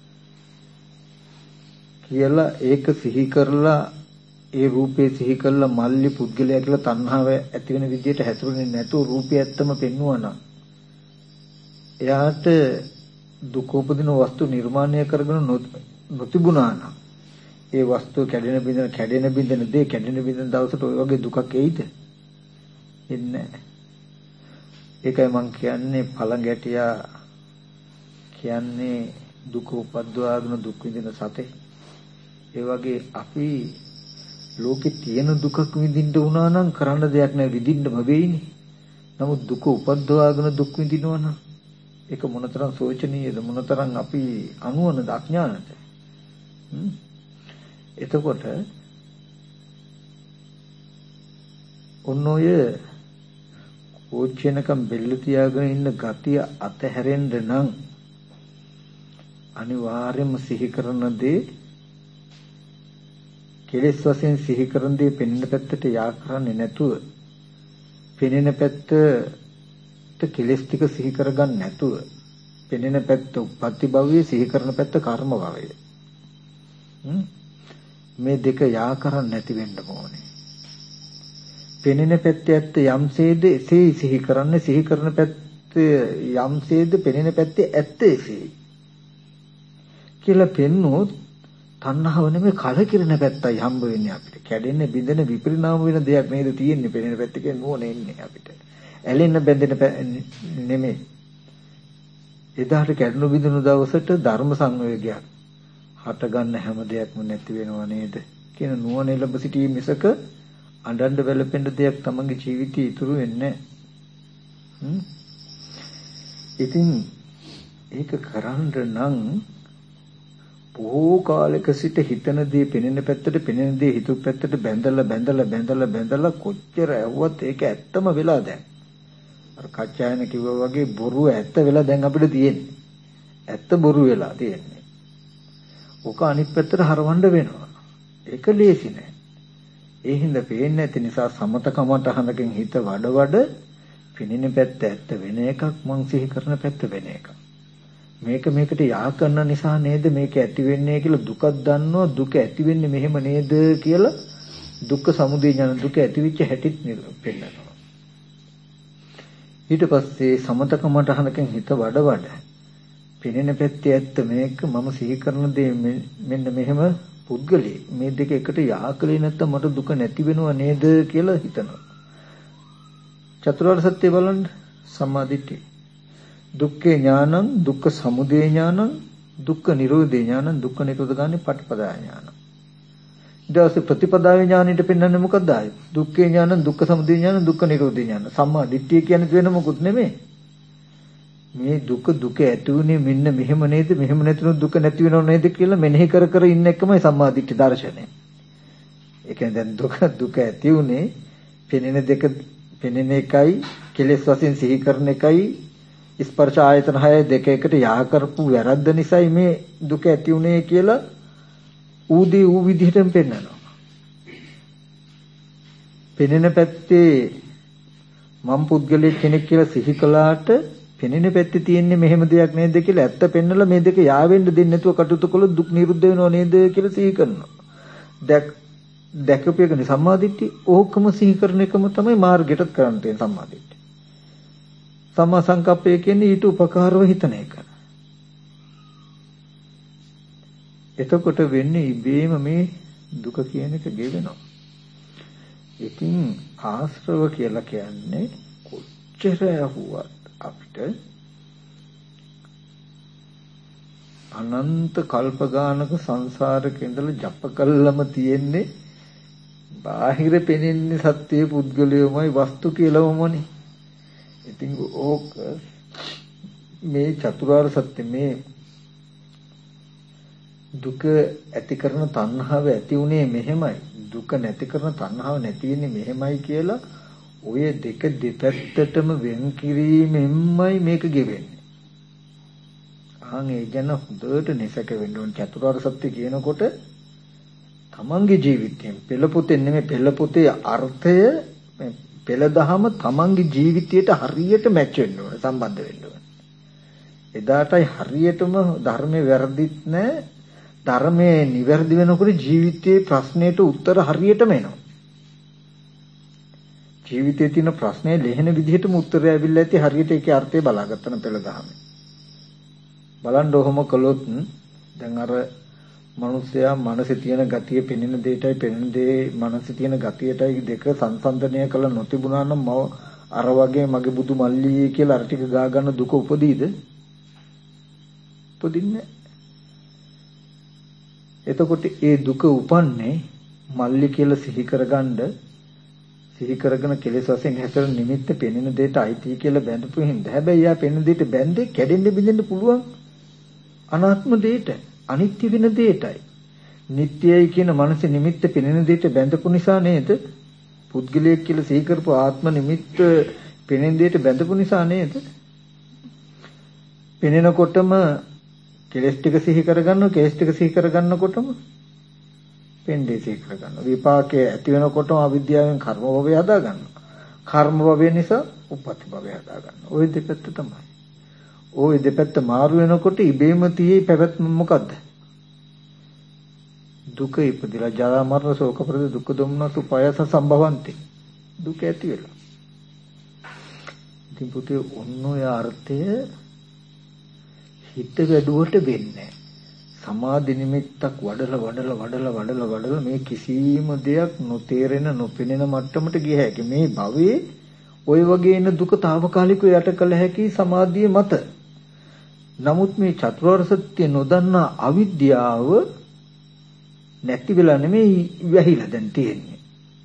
කියලා ඒක සිහි කරලා ඒ රූපේ සිහි කරලා මල්ලි පුද්ගලයා කියලා තණ්හාව ඇති වෙන විදිහට හැසිරුනේ නැතුව රූපය ඇත්තම පෙන්වුවා නම් එයාට දුක උපදින වස්තු නිර්මාණය කරගෙන නොතිබුණා නම් ඒ වස්තුව කැඩෙන බිඳෙන කැඩෙන බිඳෙන දේ කැඩෙන බිඳෙන දවසට ඔය වගේ දුකක් එයිද? එන්නේ නැහැ. ඒකයි මං කියන්නේ පළඟැටියා කියන්නේ දුක උපද්දවාගෙන දුක් විඳින සතේ. ඒ වගේ අපි ලෝකේ තියෙන දුකක් විඳින්න වුණා නම් කරන්න දෙයක් නැහැ, විඳින්නම වෙයිනේ. නමුත් දුක උපද්දවාගෙන දුක් විඳිනවා නම් ඒක මොනතරම් සෝචනීයද, මොනතරම් අපි අනුවනද, අඥානද? එතකොට ඔන්න ඔය කෝච්චියනකම් බෙල්ල තියාගෙන ඉන්න ගතිය අතහැරෙන්න නම් අනිවාර්යයෙන්ම සිහි කරන දේ කෙලෙස් වශයෙන් සිහි කරන දේ පෙනෙන පැත්තට යා කරන්නේ නැතුව, පෙනෙන පැත්තට කෙලෙස් ටික සිහි කරගන්න නැතුව, පෙනෙන පැත්ත උප්පත්ති භවයේ සිහි කරන පැත්ත කර්ම භවය. මේ දෙක යා කරන්නේ නැති වෙන්න ඕනේ. පෙනෙන පැත්තේ ඇත්ත යම්සේද එසේ සිහි කරන්නේ, සිහි කරන පැත්ත යම්සේද පෙනෙන පැත්තේ ඇත්ත එසේ කියලා පෙන්නොත් තණ්හාව නෙමෙයි කලකිරෙන පැත්තයි හම්බ වෙන්නේ අපිට. කැඩෙන්නේ බිඳෙන විපරිණාම වෙන දෙයක් නේද තියෙන්නේ පෙනෙන පැත්තේ නුවණ එන්නේ අපිට. ඇලෙන්න බැඳෙන නෙමෙයි. එදාට කැඩුණු බිඳුණු දවසට ධර්ම සංවේගයක් හට ගන්න හැම දෙයක්ම නැති වෙනව නේද කියන නුවණ ලැබ සිටීම මිසක අඬන්න වැළපෙන්න දෙයක් තමන්ගේ ජීවිතේ ඉතුරු වෙන්නේ නැහැ. ඉතින් ඒක කරන්න නම් බොහෝ කාලයක සිට හිතන දේ පෙනෙන පැත්තට, පෙනෙන දේ හිතු පැත්තට බැඳලා බැඳලා බැඳලා බැඳලා කොච්චර ඇව්වත් ඒක ඇත්තම වෙලා දැන්. අර කච්චායන කිව්වා වගේ බොරුව ඇත්ත වෙලා දැන් අපිට තියෙන්නේ. ඇත්ත බොරු වෙලා තියෙන්නේ. ඔක අනිත් පැත්තට හරවන්න වෙනවා. ඒක ලේසි නෑ. ඒ හින්දා පේන්නේ නැති නිසා සමතකමට අහනකින් හිත වඩ වඩ පෙනෙන පැත්ත ඇත්ත වෙන එකක්, මං සිහි කරන පැත්ත වෙන එකක්. මේක මේකට යා කරන නිසා නේද මේක ඇති වෙන්නේ කියලා දුකක් දන්නවා. දුක ඇති වෙන්නේ මෙහෙම නේද කියලා දුක්ඛ සමුදය ඥාන, දුක ඇතිවෙච්ච හැටිත් පෙන්නනවා. ඊට පස්සේ සමතකමට අහනකින් හිත වඩ වඩ පෙනෙන පැත්තේ ඇත්ත මේක, මම සිහි කරන දේ මෙන්න මෙහෙම පුද්ගලී, මේ දෙක එකට යා කලේ නැත්තම් මට දුක නැති වෙනව නේද කියලා හිතනවා. චතුරාර්ය සත්‍ය බලන්න සම්මාදිට්ඨිය. දුක්ඛේ ඥානං, දුක්ඛ සමුදය ඥානං, දුක්ඛ නිරෝධේ ඥානං, දුක්ඛ නිරෝධගාමී පටිපදාය ඥානං. ඊට ප්‍රතිපදාවේ ඥානෙට පෙන්වන්නේ මොකක්ද ආයේ? දුක්ඛේ ඥානං, දුක්ඛ සමුදය ඥානං, දුක්ඛ නිරෝධේ ඥානං. සම්මාදිට්ඨිය කියන්නේ වෙන මොකුත් නෙමෙයි. මේ දුක දුක ඇති උනේ මෙන්න මෙහෙම නේද, මෙහෙම නැතිනොත් දුක නැති වෙනව නේද කියලා මෙනෙහි කර කර ඉන්න එකමයි සම්මාදිට්ඨි දර්ශනය. ඒ කියන්නේ දැන් දුක දුක ඇති උනේ පෙනෙන දෙක, පෙනෙන එකයි කෙලෙස් වශයෙන් සිහි කරන එකයි ස්පර්ශ ආයතන හය දෙක එකට යා කරපු වැරද්ද නිසායි මේ දුක ඇති උනේ කියලා ඌදී ඌ විදිහටම පෙන්නනවා. පෙනෙන පැත්තේ මම පුද්ගලයෙක් කෙනෙක් කියලා සිහි කළාට පෙනෙන පැත්තේ තියෙන්නේ මෙහෙම දෙයක් නේද කියලා ඇත්ත පෙන්නලා මේ දෙක යාවෙන්න දෙන්නේ නැතුව කටයුතු කළොත් දුක් නිරුද්ධ වෙනව නේද කියලා සිහි කරනවා. දැක් දැකපු එකනේ සම්මාදිට්ඨිය. ඕකම සිහි කරන එකම තමයි මාර්ගයටත් කරන්න තියෙන සම්මාදිට්ඨිය. සම්මා සංකප්පය කියන්නේ ඊට උපකාරව හිතන එක. එතකොට වෙන්නේ ඉබේම මේ දුක කියන එක ගෙවෙනවා. ඉතින් ආශ්‍රව කියලා කියන්නේ කොච්චර ඇහුවත් අපිට අනන්ත කල්ප ගානක සංසාරක ඉඳලා ජප කළම තියෙන්නේ බාහිර පෙනෙන්නේ සත්‍ය පුද්ගලයමයි වස්තු කියලාමනේ. ඉතින් ඕක මේ චතුරාර්ය සත්‍ය මේ දුක ඇති කරන තණ්හාව ඇති උනේ මෙහෙමයි, දුක නැති කරන තණ්හාව නැති වෙන්නේ මෙහෙමයි කියලා ඔය දෙක දෙපැත්තටම වෙන් කිරීමෙන්මයි මේක ගෙවෙන්නේ. ආන් ඒ ගැන හොඳට නිසක වෙන්න ඕන. චතුරාර්ය සත්‍ය කියනකොට තමන්ගේ ජීවිතයෙන් පෙළ පොතේ නෙමෙයි, පෙළ පොතේ අර්ථය පෙළ දහම තමන්ගේ ජීවිතයට හරියට මැච් වෙන්න ඕන, සම්බන්ධ වෙන්න ඕන. එදාටයි හරියටම ධර්මයේ වැරදිත් නැහැ. ධර්මයේ නිවැරදි වෙනකොට ජීවිතයේ ප්‍රශ්නෙට උත්තර හරියටම එනවා. ජීවිතයේ තියෙන ප්‍රශ්නේ ලෙහෙන විදිහටම උත්තරය ඇවිල්ලා ඇති හරියට ඒකේ අර්ථය බලාගත්තන පෙළ දහම. බලන්න ඔහොම කළොත් දැන් අර මනුස්සයා මනසේ තියෙන ගතිය පෙනෙන දෙයටයි පෙනෙන දේ මනසේ තියෙන ගතියටයි දෙක සංසන්දනය කළ නොතිබුණා නම් මව අර වගේ මගේ බුදු මල්ලි කියලා අර ටික ගා ගන්න දුක උපදීද? උපදින්නේ. එතකොට ඒ දුක උපන්නේ මල්ලි කියලා සිහි කරගන්න සිහි කරගෙන කෙලෙස් වශයෙන් හැතර නිමිත්ත පෙනෙන දෙයට අයිති කියලා බැඳපු හින්දා. හැබැයි යා පෙනෙන දෙයට බැඳේ කැඩෙන්න බිඳෙන්න පුළුවන් අනාත්ම දෙයට, අනිත්‍ය වෙන දෙයටයි. නිට්ටයයි කියන මනසේ නිමිත්ත පෙනෙන දෙයට බැඳපු නිසා නේද? පුද්ගලයෙක් කියලා සිහි කරපු ආත්ම නිමිත්ත පෙනෙන දෙයට බැඳපු නිසා නේද? පෙනෙනකොටම කෙලෙස් ටික සිහි කරගන්නවා, කෙලෙස් ටික සිහි කරගන්නකොටම පෙන්දේ සිහි කරගන්නවා. විපාකයේ ඇති වෙනකොටම අවිද්‍යාවෙන් කර්ම භවය හදා ගන්නවා. කර්ම භවය නිසා උපපති භවය හදා ගන්නවා. ওই දෙපැත්ත තමයි. ওই දෙපැත්ත මාරු වෙනකොට ඉබේම තියෙයි පැවැත්ම මොකද්ද? දුක ඉපදිලා ජරා මරණ ශෝක ප්‍රද දුක් දුම්නස උපායස සම්භවಂತಿ. දුක ඇති වෙලා. ඉතින් පුතේ ඔන්න ඔය අර්ථය හිත වැඩුවට වෙන්නේ. සමාධි නිමිත්තක් වඩලා වඩලා වඩලා වඩලා වඩලා මේ කිසිම දෙයක් නොතේරෙන නොපෙනෙන මට්ටමට ගිය හැකි. මේ භවයේ ওই වගේ එන දුක తాවකාලිකව යට කළ හැකි සමාධිය මත. නමුත් මේ චතුරාර්ය සත්‍ය නොදන්නා අවිද්‍යාව නැති වෙලා නෙමෙයි වැහිලා දැන් තියෙන්නේ.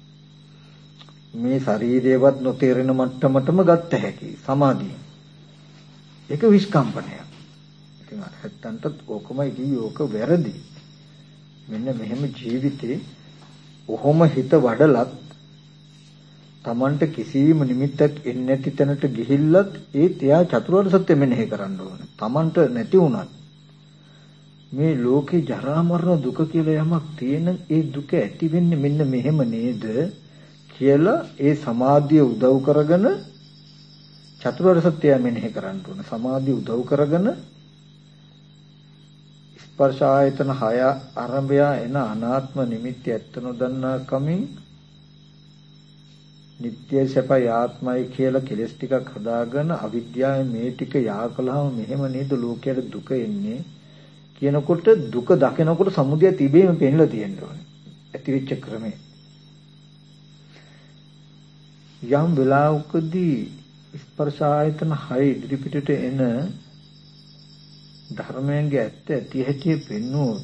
මේ ශරීරයවත් නොතේරෙන මට්ටමටම ගත්ත හැකි සමාධිය. ඒක විස්කම්පනයක්. හැත්තන්ටත් ඕකමයි කිව්වේ ඕක වැරදි. මෙන්න මෙහෙම ජීවිතේ ඔහොම හිත වඩලත් Tamanට කිසිම නිමිත්තක් එන්නේ නැති තැනට ගිහිල්ලත් ඒත් එයා චතුරාර්ය සත්‍ය මෙනෙහි කරන්න ඕනේ. Tamanට නැති වුණත් මේ ලෝකේ ජරා මරණ දුක කියලා යමක් තියෙන ඒ දුක ඇති වෙන්නේ මෙන්න මෙහෙම නේද කියලා ඒ සමාධිය උදව් කරගෙන චතුරාර්ය සත්‍ය මෙනෙහි කරන්න ඕනේ. සමාධිය උදව් කරගෙන ස්පර්ශ ආයතන හය ආරම්භය එන අනාත්ම නිමිති ඇත්ත නොදන්නා කමින් නිට්ටය සැපයි ආත්මයි කියලා කෙලස් ටිකක් හදාගෙන අවිද්‍යාවෙන් මේ ටික යා කළාම මෙහෙම නේද ලෝකයට දුක එන්නේ කියනකොට දුක දකිනකොට සමුදය තිබෙම පෙන්ලා තියෙන්න ඕනේ. ඇතිවෙච්ච ක්‍රමය. යම් වෙලාවකදී ස්පර්ශ ආයතන හය ඉදිරිපිටට එන ධර්මයන්ගේ ඇත්ත ඇති හැටි පෙන්වුවොත්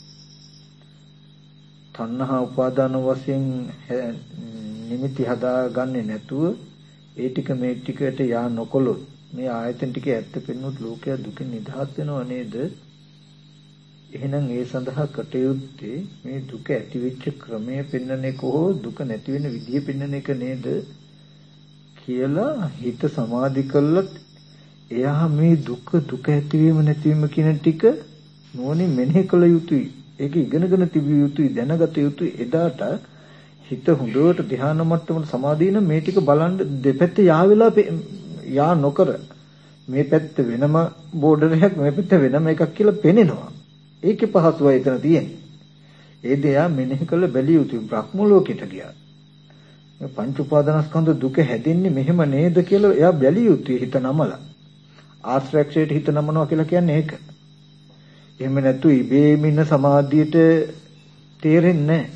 තණ්හා උපාදාන වශයෙන් නිමිති හදාගන්නේ නැතුව ඒ ටික මේ ටිකට යා නොකොලොත් මේ ආයතන ටික ඇත්ත පෙන්වුවොත් ලෝකයා දුකින් නිදහස් වෙනව නේද? එහෙනම් ඒ සඳහා කටයුත්තේ මේ දුක ඇති වෙච්ච ක්‍රමය පෙන්වන එක හෝ දුක නැති වෙන විදිය පෙන්වන එක නේද කියලා හිත සමාධි කළොත් එයා මේ දුක දුක ඇතිවීම නැතිවීම කියන ටික නුවණින් මෙනෙහි කළ යුතුයි. ඒක ඉගෙනගෙන තිබිය යුතුයි, දැනගත යුතුයි. එදාට හිත හොඳට ධ්‍යාන මට්ටමට සමාධියන මේ ටික බලන්න දෙපැත්තේ යාවෙලා යා නොකර මේ පැත්ත වෙනම බෝඩර් එකක් මේ පැත්ත වෙනම එකක් කියලා පෙනෙනවා. ඒකේ පහසුවයි එතන තියෙන්නේ. ඒ දෙය මෙනෙහි කළ බැලිය යුතුයි. බ්‍රහ්ම ලෝකෙට ගියා. මේ පංච උපාදානස්කන්ධ දුක හැදෙන්නේ මෙහෙම නේද කියලා එයා බැලිය යුතුයි හිත නමලා. ආශ්‍රයක්ෂයට හිත නමනවා කියලා කියන්නේ ඒක. එහෙම නැතු ඉබේම ඉන්න සමාධියට තේරෙන්නේ නැහැ.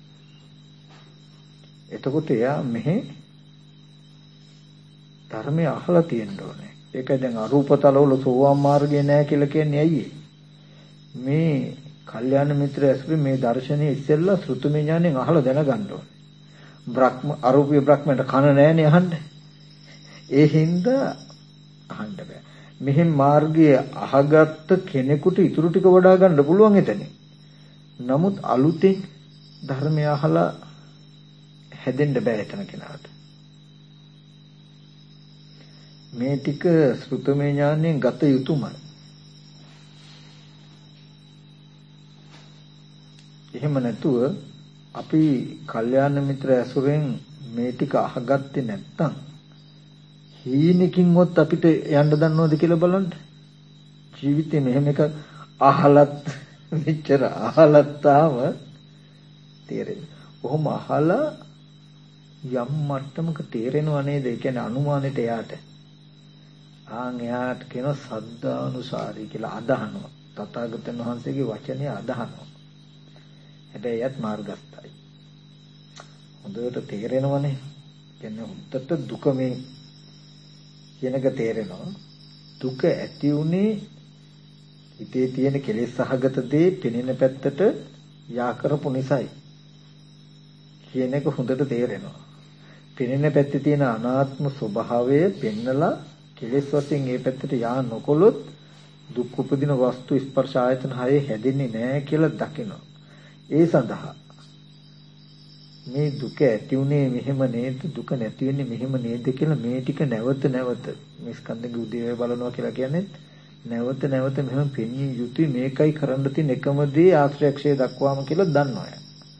එතකොට එයා මෙහි ධර්මය අහලා තියෙන්න ඕනේ. ඒකයි දැන් අරූපතලවල සෝවාන් මාර්ගය නැහැ කියලා කියන්නේ ඇයි මේ කල්යාණ මිත්‍ර ඇසුරේ මේ දර්ශනය ඉස්සෙල්ලා ශ්‍රුතමේ ඥාණයෙන් අහලා දැනගන්න ඕනේ. බ්‍රහ්ම අරූපී බ්‍රහ්මයට කන නැහැනේ අහන්න. ඒ හින්දා අහන්න බෑ. මෙහෙම මාර්ගය අහගත්ත කෙනෙකුට ඊටු ටික වඩා ගන්න පුළුවන් එතන. නමුත් අලුතෙන් ධර්මය අහලා හැදෙන්න බෑ එතන කෙනාට. මේ ටික ශ්‍රුතමේ ඥාණයෙන් ගත යුතුමයි. එහෙම නැතුව අපි කල්යාණ මිත්‍ර ඇසුරෙන් මේ ටික අහගත්තේ නැත්තම් හීනකින්වත් අපිට යන්න දන්නවද කියලා බලන්න. ජීවිතේ මෙහෙම එක අහලත් මෙච්චර අහලත් තාම තේරෙන්නේ. කොහොම අහලා යම් මට්ටමක තේරෙනව නේද? ඒ කියන්නේ අනුමානෙට එයාට. ආන් එයාට කියන සද්ධානුසාරී කියලා අදහනවා. තථාගතයන් වහන්සේගේ වචනය අදහනවා. හැබැයි යත් මාර්ගස්ථයි. හොඳට තේරෙනවනේ. කියන්නේ හොඳට දුක මේ කියනක තේරෙනවා. දුක ඇති උනේ හිතේ තියෙන කෙලෙස් සහගත දේ පෙනෙන පැත්තට යා කරපු නිසායි. කියන එක හොඳට තේරෙනවා. පෙනෙන පැත්තේ තියෙන අනාත්ම ස්වභාවය පෙන්නලා කෙලෙස් වශයෙන් ඒ පැත්තට යා නොකොලොත් දුක් උපදින වස්තු ස්පර්ශ ආයතන හයේ හැදෙන්නේ නැහැ කියලා දකිනවා. ඒ සඳහා මේ දුක ඇති උනේ මෙහෙම නේද, දුක නැති වෙන්නේ මෙහෙම නේද කියලා මේ ටික නැවත නැවත මේ ස්කන්ධගේ උදේවය බලනවා කියලා කියන්නේ නැවත නැවත මෙහෙම පෙන්වී යුතුයි. මේකයි කරන්න තියෙන එකම දේ ආශ්‍රයක්ෂය දක්වාම කියලා දන්නවා.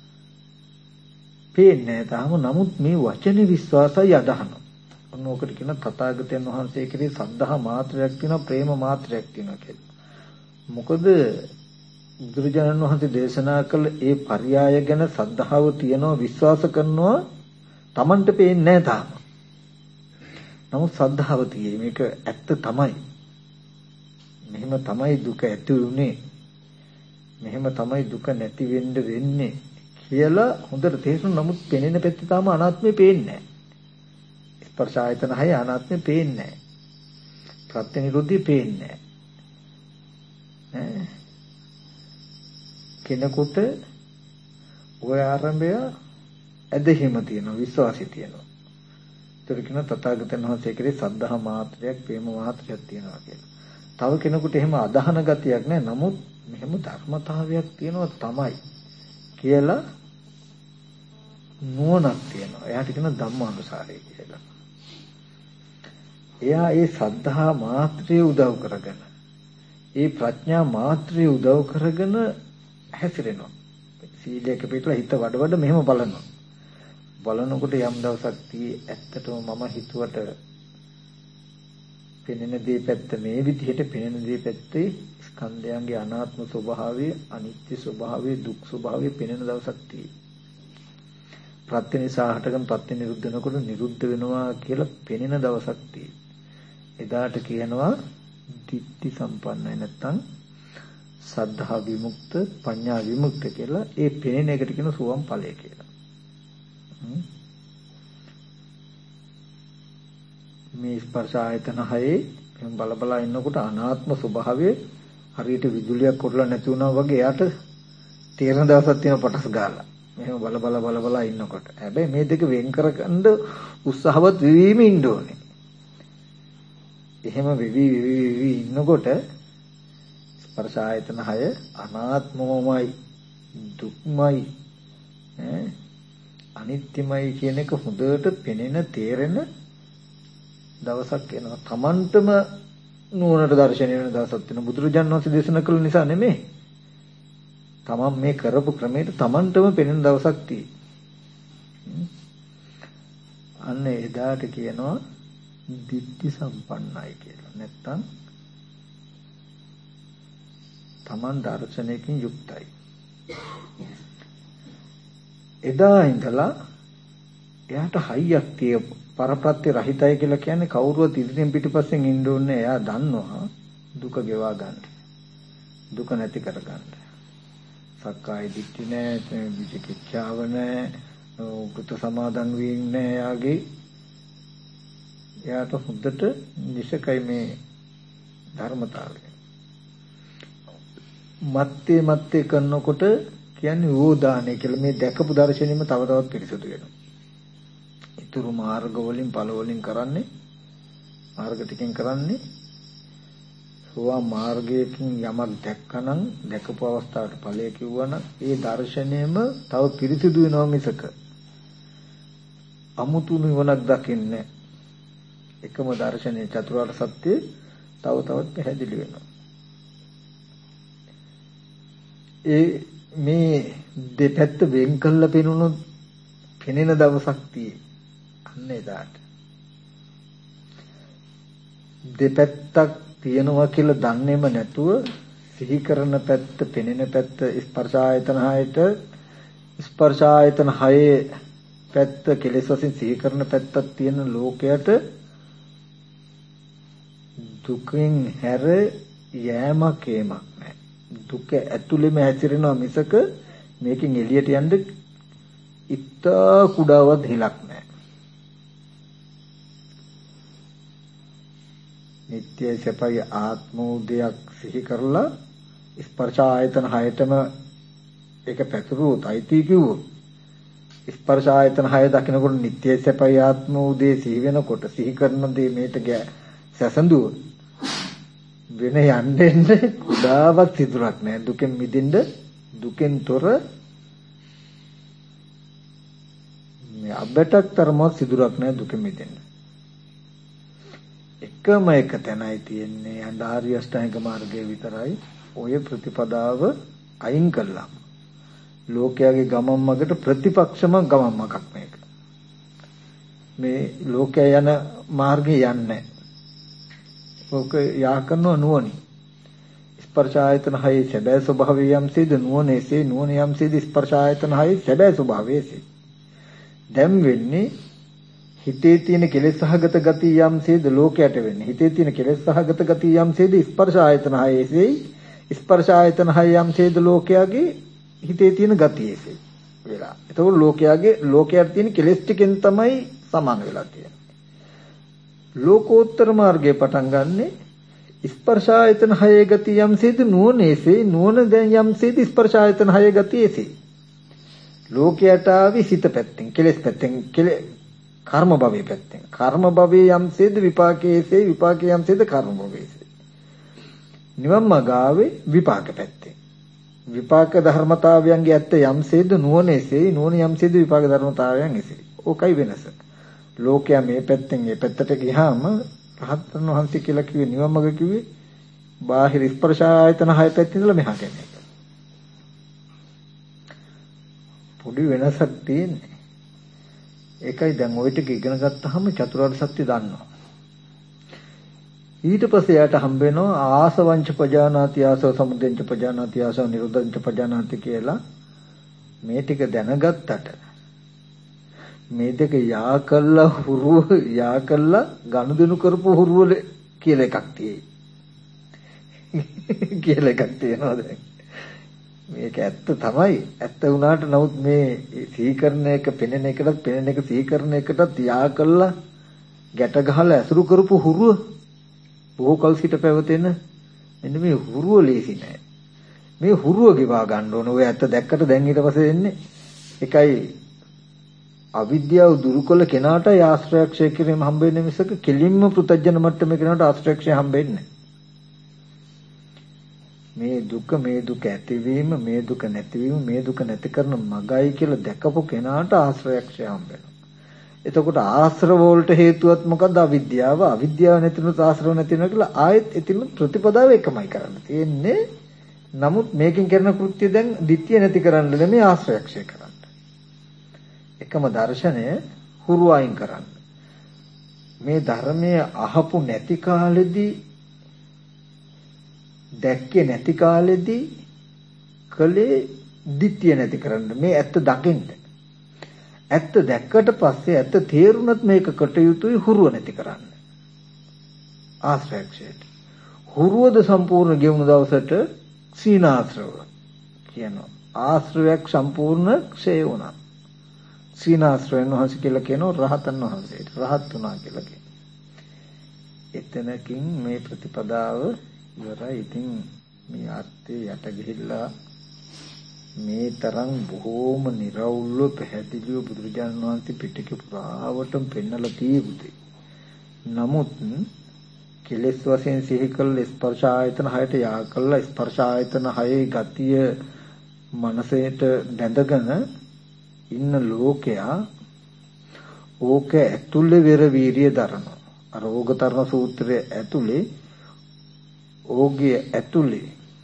පේන්නේ තාම නමුත් මේ වචනේ විශ්වාසය අදහනවා. ඔන්න ඔකට කියන තථාගතයන් වහන්සේ කෙරේ සද්ධා මාත්‍රයක් තියෙනවා, ප්‍රේම මාත්‍රයක් තියෙනවා කියලා. මොකද බුදුරජාණන් වහන්සේ දේශනා කළ ඒ පర్యాయ ගැන සද්ධාව තියනවා, විශ්වාස කරනවා. Tamanට පේන්නේ නැහැ තාම. නමුත් සද්ධාව තියෙයි. මේක ඇත්ත තමයි. මෙහෙම තමයි දුක ඇති වුනේ. මෙහෙම තමයි දුක නැති වෙන්න වෙන්නේ කියලා හොඳට තේරුණා. නමුත් පෙනෙන පැත්තේ තාම අනාත්මේ පේන්නේ නැහැ. ස්පර්ශ ආයතන හය අනාත්මේ පේන්නේ නැහැ. ප්‍රත්‍ය නිරුද්ධි පේන්නේ නැහැ. කෙනෙකුට ඔය ආරම්භය ඇදහිම තියෙනවා, විශ්වාසය තියෙනවා. ඒතර කියන තථාගතයන් වහන්සේ කෙරේ සද්ධා මාත්‍රයක්, ප්‍රේම මාත්‍රයක් තියෙනවා කියලා. තව කෙනෙකුට එහෙම අදහන ගතියක් නැහැ. නමුත් මෙහෙම ධර්මතාවයක් තියෙනවා තමයි කියලා නුවණක් තියෙනවා. එයාට කියන ධම්මානුසාරය කියලා. එයා ඒ සද්ධා මාත්‍රය උදව් කරගෙන, ඒ ප්‍රඥා මාත්‍රය උදව් කරගෙන හැසිරෙනවා. සීලයක පිටලා හිත වඩ වඩ මෙහෙම බලනවා. බලනකොට යම් දවසක් තී ඇත්තටම මම හිතුවට පෙනෙන දේ පැත්ත මේ විදිහට පෙනෙන දේ පැත්තේ ස්කන්ධයන්ගේ අනාත්ම ස්වභාවය, අනිත්‍ය ස්වභාවය, දුක් ස්වභාවය පෙනෙන දවසක් තී. ප්‍රත්‍ය නිසා හටගෙන ප්‍රත්‍ය නිරුද්ධ වෙනකොට නිරුද්ධ වෙනවා කියලා පෙනෙන දවසක් තී. එදාට කියනවා ditthi සම්පන්නයි නැත්තම් සද්ධා විමුක්ත, පඤ්ඤා විමුක්ත කියලා. ඒ පෙනෙන එකට කියන සුවම් ඵලය කියලා. මේ ස්පර්ශ ආයතන හයේ මම බල බල ඉන්නකොට අනාත්ම ස්වභාවය හරියට විදුලියක් කොටලා නැති වුණා වගේ එයාට තේරෙන දවසක් තියෙන පටස් ගාලා. මෙහෙම බල බල බල බල ඉන්නකොට. හැබැයි මේ දෙක වෙන් කරගන්න උත්සාහවත් වෙවීම ඉන්න ඕනේ. එහෙම වෙවි වෙවි වෙවි ඉන්නකොට ස්පර්ශ ආයතන හය අනාත්මමයි, දුක්මයි, ඈ අනිත්‍යමයි කියන එක හොඳට පෙනෙන තේරෙන දවසක් එනවා. Tamanටම නුවණට දර්ශනය වෙන දවසක් වෙනවා. බුදුරජාණන් වහන්සේ දේශනා කළ නිසා නෙමෙයි. Taman මේ කරපු ක්‍රමයට Tamanටම පෙනෙන දවසක් තියෙයි. අන්න එදාට කියනවා දිට්ඨි සම්පන්නයි කියලා. නැත්තම් තමන් දර්ශනයකින් යුක්තයි. එදා ඉඳලා එයාට හයියක් තිය පරප්‍රත්‍ය රහිතයි කියලා කියන්නේ කවුරුවත් ඉදිරියෙන් පිටිපස්සෙන් ඉන්න ඕනේ. එයා දන්නවා දුක ගෙවා ගන්න. දුක නැති කර ගන්න. සක්කාය දිට්ඨි නැහැ, විචිකිච්ඡාව නැහැ, උගත සමාදන් වෙන්නේ නැහැ. යාගේ එයාට හොඳට නිසකයි මේ ධර්මතාවය. මත්තේ මත්තේ කරනකොට කියන්නේ ඕදානේ කියලා මේ දැකපු දර්ශනෙම තව තවත් පිරිසුදු වෙනවා. ඊතුරු මාර්ග වලින් ඵල වලින් කරන්නේ මාර්ග ටිකෙන් කරන්නේ සෝවා මාර්ගයෙන් යමක් දැක්කනම් දැකපු අවස්ථාවට ඵලය කිව්වනම් ඒ දර්ශනයම තව පිරිසුදු වෙනවා මිසක අමුතු නිවනක් දකින්නේ එකම දර්ශනයේ චතුරාර්ය සත්‍ය තව තවත් පැහැදිලි වෙනවා. ඒ මේ දෙපැත්ත වෙන් කළ පෙනුනොත් පෙනෙන දවසක් tie අන්න එදාට දෙපැත්තක් තියෙනවා කියලා දන්නේම නැතුව සිහි කරන පැත්ත පෙනෙන පැත්ත ස්පර්ශ ආයතන හයට ස්පර්ශ ආයතන හයේ පැත්ත කෙලෙස් වශයෙන් සිහි කරන පැත්තක් තියෙන ලෝකයට දුකෙන් හැර යෑමක් ඒමක් නැහැ. දුක ඇතුළෙම හැසිරෙනවා මිසක මේකෙන් එළියට යන්න ඉත්තා කුඩාවත් හිලක් නැහැ. නිත්‍ය සපය ආත්මෝදයක් සිහි කරලා ස්පර්ශ ආයතන හයතම ඒක පැතුරුවොත් අයිති කිව්වොත් ස්පර්ශ ආයතන හය දකිනකොට නිත්‍ය සපය ආත්මෝදේ සිහි වෙනකොට සිහි කරන දේ මේට සැසඳුවොත් වෙන යන්නේ කුඩාවත් සිදුරක් නැහැ. දුකෙන් මිදෙන්න දුකෙන් තොර මේ අබටක් තරමවත් සිදුරක් නැහැ දුකෙන් මිදෙන්න. එකම එක තැනයි තියෙන්නේ ආර්ය අෂ්ටාංගික මාර්ගයේ විතරයි. ඔය ප්‍රතිපදාව අයින් කළාම ලෝකයාගේ ගමන් මගට ප්‍රතිපක්ෂම ගමන් මගක් මේක. මේ ලෝකයා යන මාර්ගේ යන්නේ ඔක යා කරනවා නුවණින්. ස්පර්ශ ආයතන හයේ සැබෑ ස්වභාවය යම්සේද නුවණේසේ නුවණ යම්සේද ස්පර්ශ ආයතන හයේ සැබෑ ස්වභාවයේසේ. දැන් වෙන්නේ හිතේ තියෙන කෙලෙස් සහගත ගතිය යම්සේද ලෝකයට වෙන්නේ. හිතේ තියෙන කෙලෙස් සහගත ගතිය යම්සේද ස්පර්ශ ආයතන හයේසේ ස්පර්ශ ආයතන හය යම්සේද ලෝකයාගේ හිතේ තියෙන ගතියේසේ වෙලා. ඒතකොට ලෝකයාගේ ලෝකයට තියෙන කෙලෙස් ටිකෙන් තමයි සමාන වෙලා තියෙන්නේ. ලෝකෝත්තර මාර්ගයේ පටන් ගන්නෙ ස්පර්ශ ආයතන හයේ ගතිය යම්සේද නුවණේසේ නුවණ දැන් යම්සේද ස්පර්ශ ආයතන හයේ ගතියේසේ. ලෝකයට ආවි සිත පැත්තෙන් කෙලෙස් පැත්තෙන් කෙලෙ කර්ම භවයේ පැත්තෙන් කර්ම භවයේ යම්සේද විපාකයේසේ විපාකයේ යම්සේද කර්ම භවයේසේ. නිවන් මාර්ගාවේ විපාක පැත්තෙන් විපාක ධර්මතාවයන්ගේ ඇත්ත යම්සේද නුවණේසේ නුවණ යම්සේද විපාක ධර්මතාවයන් එසේ. ඕකයි වෙනස. ලෝකයා මේ පැත්තෙන් මේ පැත්තට ගියාම රහතන් වහන්සේ කියලා කිව්වේ නිවන් මාර්ග කිව්වේ බාහිර ස්පර්ශ ආයතන හය පැත්තේ ඉඳලා මෙහාට එන එක. පොඩි වෙනසක් තියෙන්නේ. ඒකයි දැන් ওই ටික ඉගෙන ගත්තාම චතුරාර්ය සත්‍ය දන්නවා. ඊට පස්සේ යාට හම්බ වෙනවා ආසවංච පජානාති ආසව සමුදෙන්ච පජානාති ආසව නිරෝධංච පජානාති කියලා. මේ ටික දැනගත්තට මේ දෙක යා කළා හුරුව යා කළා ගනුදෙනු කරපු හුරුවල කියලා එකක් තියෙයි. කියලා එකක් තියෙනවා දැන්. මේක ඇත්ත තමයි. ඇත්ත වුණාට නමුත් මේ සීකරණ එක පෙනෙන එකටත් පෙනෙන එක සීකරණ එකටත් යා කළා ගැට ගහලා ඇසුරු කරපු හුරුව බොහෝ කල් සිට පැවතෙන මෙන්න මේ හුරුව ලේසි නෑ. මේ හුරුව ගෙවා ගන්න ඕන. ඔය ඇත්ත දැක්කට දැන් ඊට පස්සේ එන්නේ එකයි අවිද්‍යාව දුරු කළ කෙනාටයි ආශ්‍රයක්ෂය කිරීම හම්බෙන්නේ මිසක කෙලින්ම පෘථජන මට්ටමේ කෙනාට ආශ්‍රයක්ෂය හම්බෙන්නේ මේ දුක මේ දුක ඇතිවීම මේ දුක නැතිවීම මේ දුක නැති කරන මගයි කියලා දැකපු කෙනාට ආශ්‍රයක්ෂය හම්බෙනවා. එතකොට ආශ්‍රව වලට හේතුවත් මොකද්ද? අවිද්‍යාව. අවිද්‍යාව නැතිනොත් ආශ්‍රව නැති වෙනවා කියලා ආයෙත් එතින් ප්‍රතිපදාව එකමයි කරන්න තියෙන්නේ. නමුත් මේකෙන් කරන කෘත්‍ය දැන් ditthිය නැති කරන්න නෙමෙයි ආශ්‍රයක්ෂය කරන්න. එකම දර්ශනය හුරු අයින් කරන්න. මේ ධර්මයේ අහපු නැති කාලෙදී දැක්කේ නැති කාලෙදී කලේ ditthිය නැති කරන්න. මේ ඇත්ත දකින්න. ඇත්ත දැක්කට පස්සේ ඇත්ත තේරුණත් මේක කටයුතුයි හුරුව නැති කරන්න. ආශ්‍රයක්ෂයට. හුරුවද සම්පූර්ණ ගෙවුණු දවසට සීනාශ්‍රව කියනවා. ආශ්‍රවයක් සම්පූර්ණ ක්ෂය වුණා. සීනාශ්‍රවයන් වහන්සේ කියලා කියනවා රහතන් වහන්සේට. රහත් වුණා කියලා කියනවා. එතනකින් මේ ප්‍රතිපදාව ඉවරයි. ඉතින් මේ අර්ථය යට ගිහිල්ලා මේ තරම් බොහෝම निराවුල්ව පැහැදිලිව බුදුරජාණන් වහන්සේ පිටකේ පුරාවටම පෙන්නලා තියෙන්නේ. නමුත් කෙලෙස් වශයෙන් සිහි කළ ස්පර්ශ ආයතන හයට යා කළා ස්පර්ශ ආයතන හයේ ගතිය මනසේට බැඳගෙන ඉන්න ලෝකයා ඕක ඇතුලේ වෙර වීර්ය දරනවා. අර ඕගතරණ සූත්‍රයේ ඇතුලේ ඕගේ ඇතුලේ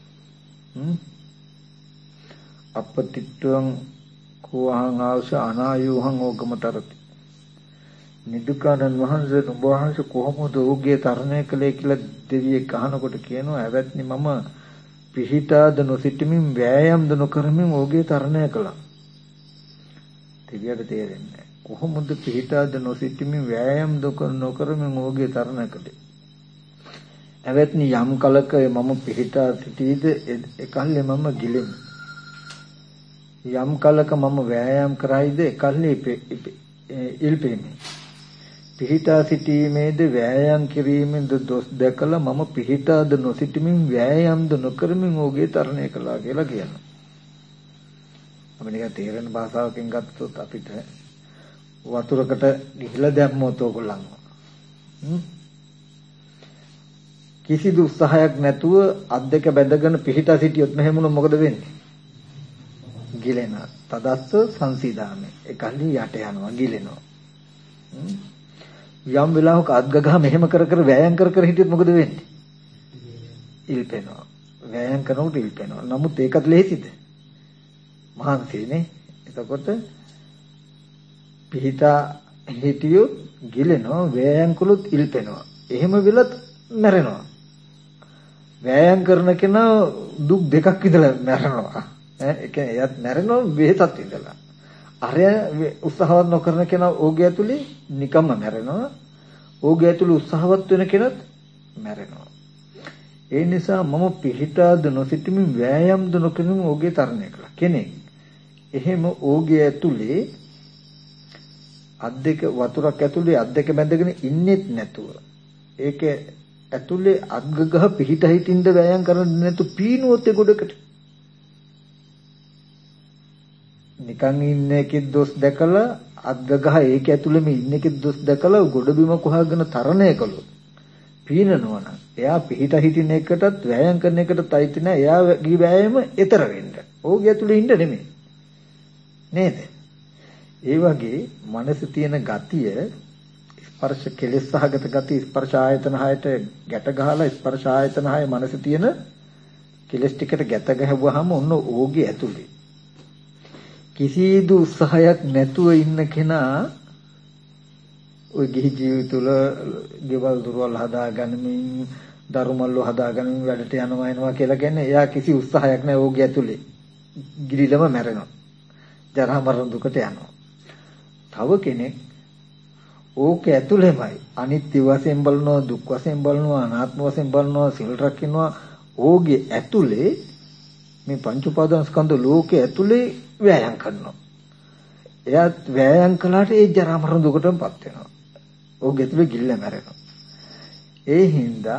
අපතිත්වං කෝහං ආවස අනායෝහං ඕගමතරති. නිදුකානන් වහන්සේ නුඹ වහන්සේ කොහොමද ඕගේ තරණය කළේ කියලා දෙවියෙක් අහනකොට කියනවා ඇවැත්නි මම පිහිටාද නොසිටමින් වෑයම්ද නොකරමින් ඕගේ තරණය කළා. දෙවියට තේරෙන්නේ කොහොමද පිහිටාද නොසිටමින් වෑයම්ද නොකරමින් ඕගේ තරණය කළේ. ඇවැත්නි යම් කලක මම පිහිටා සිටීද එකල්ලි මම ගිලෙමි. යම් කලක මම වෑයම් කරයිද එකල්ලි ඉල්පෙමි. පිහිටා සිටීමේද වෑයම් කිරීමේද දොස් දැකලා මම පිහිටාද නොසිටමින් වෑයම්ද නොකරමින් ඕගේ තරණය කළා කියලා කියනවා. අපි නිකන් තේරෙන භාෂාවකින් ගත්තොත් අපිට වතුරකට ගිහිලා දැම්මොත් ඕගොල්ලන්ව කිසිදු උත්සාහයක් නැතුව අත් දෙක බැඳගෙන පිහිටා සිටියොත් මෙහෙම වුණොත් මොකද වෙන්නේ? ගිලෙනවා. තදස්ස සංසීදාමේ. ඒකල්ලි යට යනවා ගිලෙනවා. යම් වෙලාවක අත් ගගහ මෙහෙම කර කර වෑයම් කර කර හිටියොත් මොකද වෙන්නේ? ඉල්පෙනවා. වෑයම් කරනකොට ඉල්පෙනවා. නමුත් ඒකත් ලේසිද? මහන්සිනේ. එතකොට පිහිටා හිටියොත් ගිලෙනවා, වෑයම් කළොත් ඉල්පෙනවා. එහෙම වෙලත් මැරෙනවා. වෑයම් කරන කෙනා දුක් දෙකක් විඳලා මැරෙනවා. ඈ ඒ කියන්නේ එයත් මැරෙනවා වෙහසත් විඳලා. අර උත්සාහවත් නොකරන කෙනා ඕගේ ඇතුලේ නිකම්ම මැරෙනවා. ඕගේ ඇතුලේ උත්සාහවත් වෙන කෙනත් මැරෙනවා. ඒ නිසා මම පිහිටාද නොසිටමින් වෑයම්ද නොකරමින් ඕගේ තරණය කළා. කෙනෙක් එහෙම ඕගේ ඇතුලේ අත් දෙක වතුරක් ඇතුලේ අත් දෙක බැඳගෙන ඉන්නෙත් නැතුව ඒක ඇතුලේ අත්ගගහ පිහිට හිටින්ද වෑයම් කරන්නේ නැතු පීනුවොත් ඒ ගොඩකට නිකන් ඉන්න එකෙක් දොස් දැකලා අත්ගගහ ඒක ඇතුලේම ඉන්න එකෙක් දොස් දැකලා ගොඩ බිම කොහාගෙන තරණය කළොත් පීනනවා නම් එයා පිහිට හිටින එකටත් වෑයම් කරන එකටත් අයිති නැහැ. එයා ගිහි වෑයම ඈතර වෙන්න. ඕගේ ඇතුලේ ඉන්න නෙමෙයි. නේද? ඒ වගේ මනස තියෙන ගතිය ස්පර්ශ කෙලෙස් සහගත ගතිය ස්පර්ශ ආයතන හයට ගැට ගහලා ස්පර්ශ ආයතන හය මනස තියෙන කෙලෙස් ටිකට ගැට ගහුවාම ඔන්න ඕගේ ඇතුලේ කිසිදු උත්සාහයක් නැතුව ඉන්න කෙනා ඔය ගිහි ජීවිත තුළ ගෙවල් දොරවල් හදාගන්නමින් ධර්මවල හදාගන්නමින් වැඩට යනවා එනවා කියලා කියන්නේ එයා කිසි උත්සාහයක් නැහැ ඕගේ ඇතුලේ ගිරිලම මැරෙනවා ජරා මරණ දුකට යනවා. තව කෙනෙක් ඕක ඇතුලේමයි අනිත්‍ය වශයෙන් බලනවා දුක් වශයෙන් බලනවා අනාත්ම වශයෙන් බලනවා සිල් රකින්නවා ඕගේ ඇතුලේ මේ පංච උපාදාන ස්කන්ධ ලෝකයේ ඇතුලේ වෑයම් කරනවා. එයාත් වෑයම් කළාට ඒ ජරා මරණ දුකටමපත් වෙනවා. ඕගේ ඇතුලේ ගිල්ල මැරෙනවා. ඒ හින්දා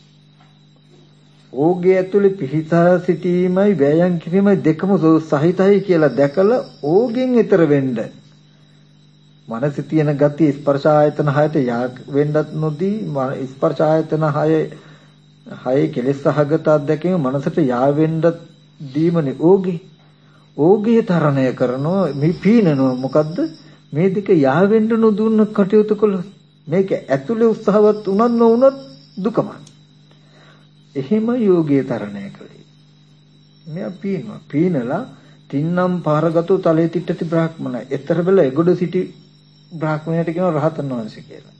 ඕගේ ඇතුලේ පිහිටා සිටීමයි වෑයම් කිරීමයි දෙකම සහිතයි කියලා දැකලා ඕගෙන් ඈතර වෙන්න මනසේ තියෙන ගතිය ස්පර්ශ ආයතන හයට යා වෙන්නත් නොදී ස්පර්ශ ආයතන හය හයේ කෙලෙස් සහගත අධ්‍යක්ෂකම මනසට යා වෙන්නත් දීමනේ ඕගේ ඕගේ තරණය කරනවා මේ පීනනවා මොකද්ද මේ දෙක යා වෙන්න නොදුන්න කටයුතු කළොත් මේක ඇතුලේ උත්සාහවත් උනත් නොඋනත් දුකමයි. එහෙම යෝගී තරණය කළේ. මෙයා පීනවා. පීනලා තින්නම් පාරගතෝ තලේ තිට්ඨති බ්‍රාහ්මණ. ඊතර බල එගොඩ සිටි බ්‍රාහ්මණයට කියනවා රහතන් වහන්සේ කියලා.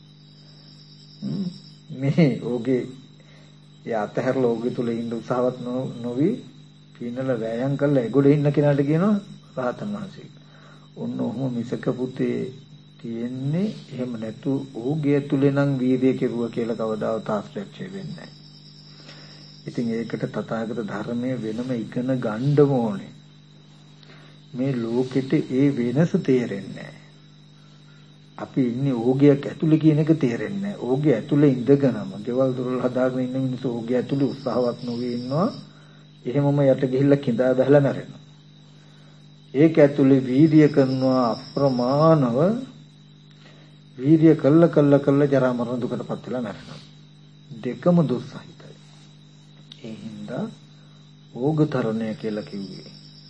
මේ ඕගේ යතහැරලා ඕගේ තුල ඉන්න උත්සාහවත් නොවි පිනල වෑයම් කරලා එගොඩ ඉන්න කෙනාට කියනවා රහතන් වහන්සේ. ඔන්න ඔහොම මිසක පුතේ තියෙන්නේ එහෙම නැතු ඕගේ තුලේ නම් වීර්යය කෙරුවා කියලා කවදාවත් ආශ්‍රයක්ෂය වෙන්නේ නැහැ. ඉතින් ඒකට තථාගත ධර්මයේ වෙනම ඉගෙන ගන්න ඕනේ. මේ ලෝකෙට ඒ වෙනස තේරෙන්නේ නැහැ. අපි ඉන්නේ ඕගයක් ඇතුලේ කියන එක තේරෙන්නේ නැහැ. ඕගය ඇතුලේ ඉඳගෙනම ගෙවල් දොරල් හදාගෙන ඉන්න මිනිස්සු ඕගය ඇතුලේ උත්සාහවත් නොවී ඉන්නවා. එහෙමම යට ගිහිල්ලා කිඳා බහලා මැරෙනවා. ඒක ඇතුලේ වීර්ය කරනවා අප්‍රමාණව වීර්ය කළ කළ කළ ජරා මරණ දුකටපත් වෙලා මැරෙනවා. දෙකම දුස්සහිතයි. ඒ හින්දා ඕගතරණය කියලා කිව්වේ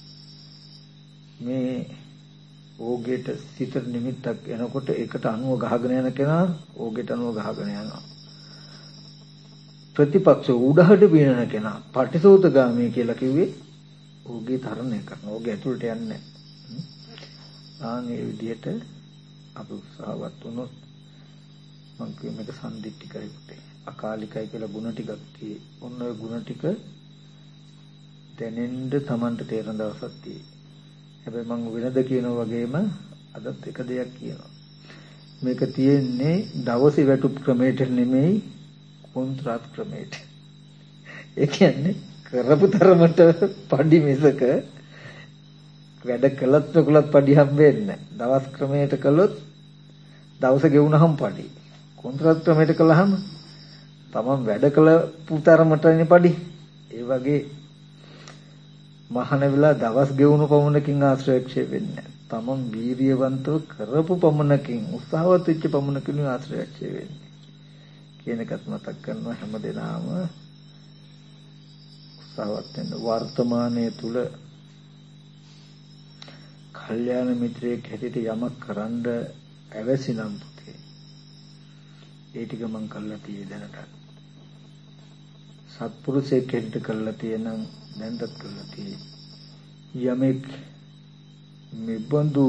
මේ ඕගෙට සිත නිමිත්තක් එනකොට ඒකට අනුව ගහගෙන යන කෙනා ඕගෙට අනුව ගහගෙන යනවා. ප්‍රතිපක්ෂ උඩහට බිනන කෙනා පටිසෝතගාමී කියලා කිව්වේ ඕගේ තරණය කරනවා. ඕගේ ඇතුළට යන්නේ නැහැ. ආන් මේ විදිහට අපි උත්සාහවත් වුණොත් මම කිය මේක සම්දිත්තිකයි පුතේ. අකාලිකයි කියලා ಗುಣ ටිකක් tie. ඔන්න ඔය ಗುಣ ටික දැනෙන්න Tamanට තේරෙන දවසක් tie. හැබැයි මම වෙනද කියනවා වගේම අදත් එක දෙයක් කියනවා. මේක තියෙන්නේ දවසේ වැටුප් ක්‍රමයට නෙමෙයි කොන්ත්‍රාත් ක්‍රමයට. ඒ කියන්නේ කරපු තරමට පඩි මිසක වැඩ කළත් නොකළත් පඩි හම්බෙන්නේ නැහැ. දවස් ක්‍රමයට කළොත් දවස ගෙවුනහම පඩි. කොන්ත්‍රාත් ක්‍රමයට කළාම තමන් වැඩ කළ පුතරමටනේ පඩි. ඒ වගේ මහාන වෙලා දවස් ගෙවුණු පමණකින් ආශ්‍රයක්ෂය වෙන්නේ නැහැ. තමන් වීර්යවන්තව කරපු පමණකින් උත්සාහවත් වෙච්ච පමණකින් ආශ්‍රයක්ෂය වෙන්නේ. කියන එකත් මතක් කරනවා හැමදේම උත්සාහවත් වෙන්න. වර්තමානයේ තුල කල්යාණ මිත්‍රයෙක් හැටියට යමක් කරන්න අවැසිනම් පුතේ. ඒ ටික මං කළා tie දැනට. සත්පුරුෂයෙක් හැටියට කළා tie නම් දැන්වත් කළා tie. යමෙක් මෙබඳු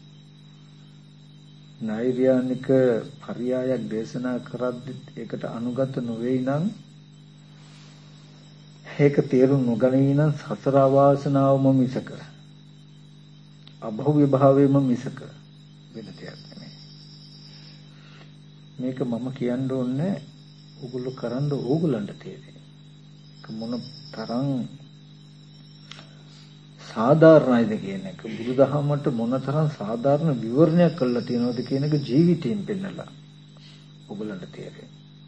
නෛර්යානික පරියායක් දේශනා කරද්දි ඒකට අනුගත නොවේ නම් ඒක තේරුම් නොගනී නම් සතර වාසනාවම මිසක අභව්‍ය භාවයේම මිසක වෙන දෙයක් නෙමෙයි. මේක මම කියන්න ඕනේ ඕගොල්ලෝ කරන්න ඕගොල්ලන්ට තේරෙයි. ඒක මොන තරම් සාධාරණයිද කියන එක බුදුදහමට මොනතරම් සාධාරණ විවරණයක් කරලා තියෙනවද කියන එක ජීවිතයෙන් පෙන්නලා ඔයගලන්ට තේරෙයි.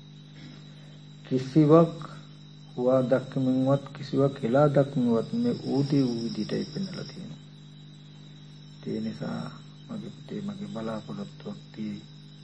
කිසිවක් හුවා දක්මින්වත් කිසිවක් එලා දක්මින්වත් මේ ඌදී ඌ විදිහටයි පෙන්නලා තියෙනවා. ඒ නිසා මගේ පුතේ මගේ බලාපොරොත්තුවක් තියෙයි.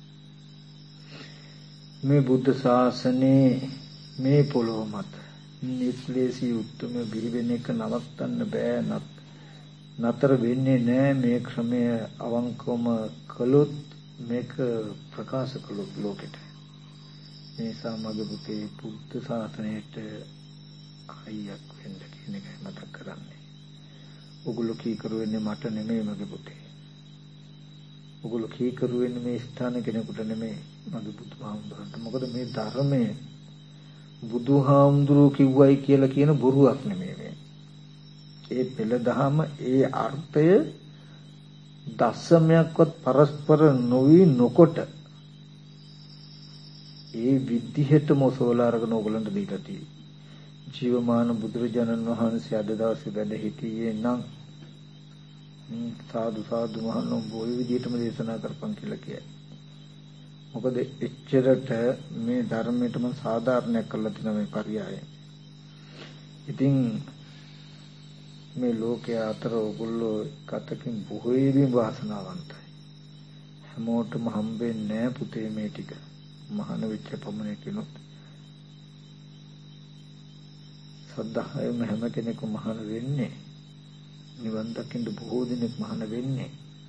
මේ බුද්ධ ශාසනයේ මේ පොළොව මත නිස්ලේසී උත්තම බිරිවෙන එක නවත්තන්න බෑ. නතර වෙන්නේ නෑ. මේ ක්‍රමය අවංකවම කළොත් මේක ප්‍රකාශ කළොත් ලෝකෙට. ඒ නිසා මගේ පුතේ බුද්ධ ශාසනයට හයියක් වෙන්න කියන එකයි මතක් කරන්නේ. ඔගොල්ලෝ කීකරු වෙන්නේ මට නෙමෙයි මගේ පුතේ. ඔගොල්ලෝ කීකරු වෙන්නේ මේ ස්ථාන කෙනෙකුට නෙමෙයි මගේ බුදුහාමුදුරන්ට. මොකද මේ ධර්මයේ බුදුහාමුදුරුවෝ කිව්වයි කියලා කියන බොරුවක් නෙමෙයි මේ. ඒ පෙළ දහම ඒ අර්ථය දශමයක්වත් පරස්පර නොවි නොකොට ඒ විදිහටම ඔසවලා අරගෙන ඕගලන්ට දීලා තියෙයි. ජීවමාන බුදුරජාණන් වහන්සේ අද දවසේ වැඩ සිටියේ නම් සාදු සාදු මහණෝ බොයි විදිහටම දේශනා කරපන් කියලා කියයි. මොකද එච්චරට මේ ධර්මයටම සාධාරණයක් කරලා තියෙන මේ පරියාය. ඉතින් මේ ලෝකයේ අතර ඔයගොල්ලෝ කතකින් බොහෝයින් වාසනාවන්තයි. හැමෝටම හම්බෙන්නේ නැහැ පුතේ මේ ටික. මහාන වෙච්ච පමණේ කිනොත් සද්ධායම හැම කෙනෙකුම මහාන වෙන්නේ. නිවන් දකින්න බොහෝ දෙනෙක් මහාන වෙන්නේ.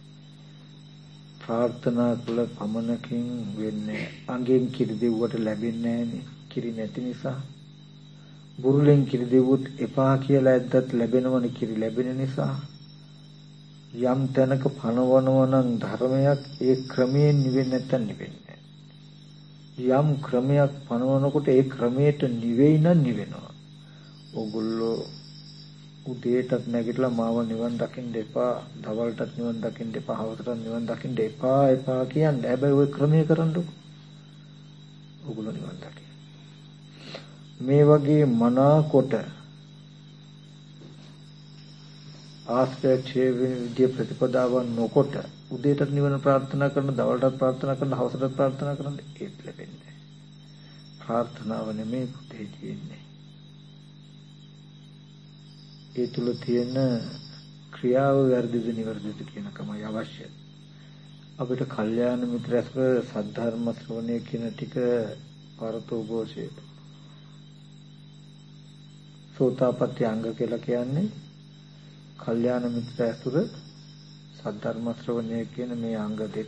ප්‍රාර්ථනා කළ පමණකින් වෙන්නේ. අංගෙන් කිරි දෙව්වට ලැබෙන්නේ නැහනේ. කිරි නැති නිසා. බුරුලෙන් කිරි දෙව්වොත් එපා කියලා ඇද්දත් ලැබෙනවනේ කිරි ලැබෙන නිසා. යම් තැනක පනවනවා නම් ධර්මයක් ඒ ක්‍රමයෙන් නිවෙන්නේ නැත්තම් නිවෙන්නේ නැහැ. යම් ක්‍රමයක් පනවනකොට ඒ ක්‍රමයට නිවෙයි නම් නිවෙනවා. ඕගොල්ලෝ උදේටත් නැගිටලා මාව නිවන් දකින්න එපා, දවල්ටත් නිවන් දකින්න එපා, හවසටත් නිවන් දකින්න එපා එපා කියන්නේ. හැබැයි ওই ක්‍රමයේ කරන්නකො. ඕගොල්ලෝ නිවන් දකින්න. මේ වගේ මනාකොට ආශ්‍රය විද්‍ය ප්‍රතිපදාවන් නොකොට උදේටත් නිවන ප්‍රාර්ථනා කරන, දවල්ටත් ප්‍රාර්ථනා කරන, හවසටත් ප්‍රාර්ථනා කරන ඒත් ලැබෙන්නේ. ප්‍රාර්ථනාව නෙමෙයි පුතේ තියෙන්නේ. ඒ තුල තියෙන ක්‍රියාව වැරදිද නිවැරදිද කියන කමයි අවශ්‍ය. අපිට කල්යාණ මිත්‍රස්ව සද්ධර්ම ශ්‍රවණය කියන ටික පරතෝഘോഷය. සෝතාපට්ටි අංග කියලා කියන්නේ කල්යාණ මිත්‍ර ඇසුර සද්ධර්ම ශ්‍රවණය කියන මේ අංග දෙක.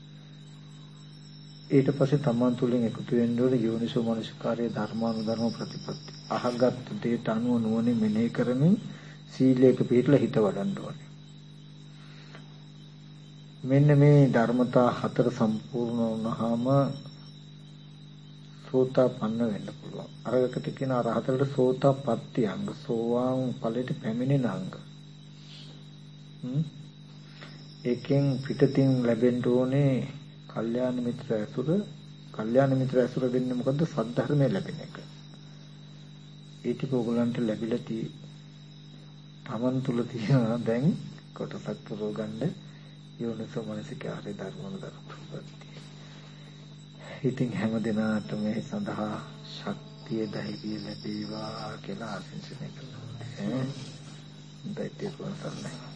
ඊට පස්සේ තමන් තුළින් එකතු වෙන්න ඕනේ යෝනිසෝ මනසිකාරයේ ධර්මානුධර්ම ප්‍රතිපත්ති. අහගත් දෙයට අනුව නුවණින් මෙනෙහි කරමින් සීලයක පිළිපදලා හිත වඩන්න ඕනේ. මෙන්න මේ ධර්මතා හතර සම්පූර්ණ වුණාම සෝතාපන්න වෙන්න පුළුවන්. අරකට කියන අරහතට සෝතාපට්ටි අංග, සෝවාන් ඵලයට පැමිණෙන අංග. එකෙන් පිටතින් ලැබෙන්න ඕනේ කල්යාණ මිත්‍ර ඇසුර. කල්යාණ මිත්‍ර ඇසුර දෙන්නේ මොකද්ද? සද්ධර්මය ලැබෙන එක. ඒ ටික ඕගලන්ට ලැබිලා තී තමන් තුල තියෙනවා දැන් කොටසක් පුරව ගන්න යෝනිසෝ මනසිකාරේ ධර්මවල ධර්මප්‍රතිපත්ති. ඉතින් හැම දිනාටම මේ සඳහා ශක්තිය ධෛර්යය ලැබේවා කියලා ආශිර්වාද කරනවා. ඈ දෙවියන් සරණයි.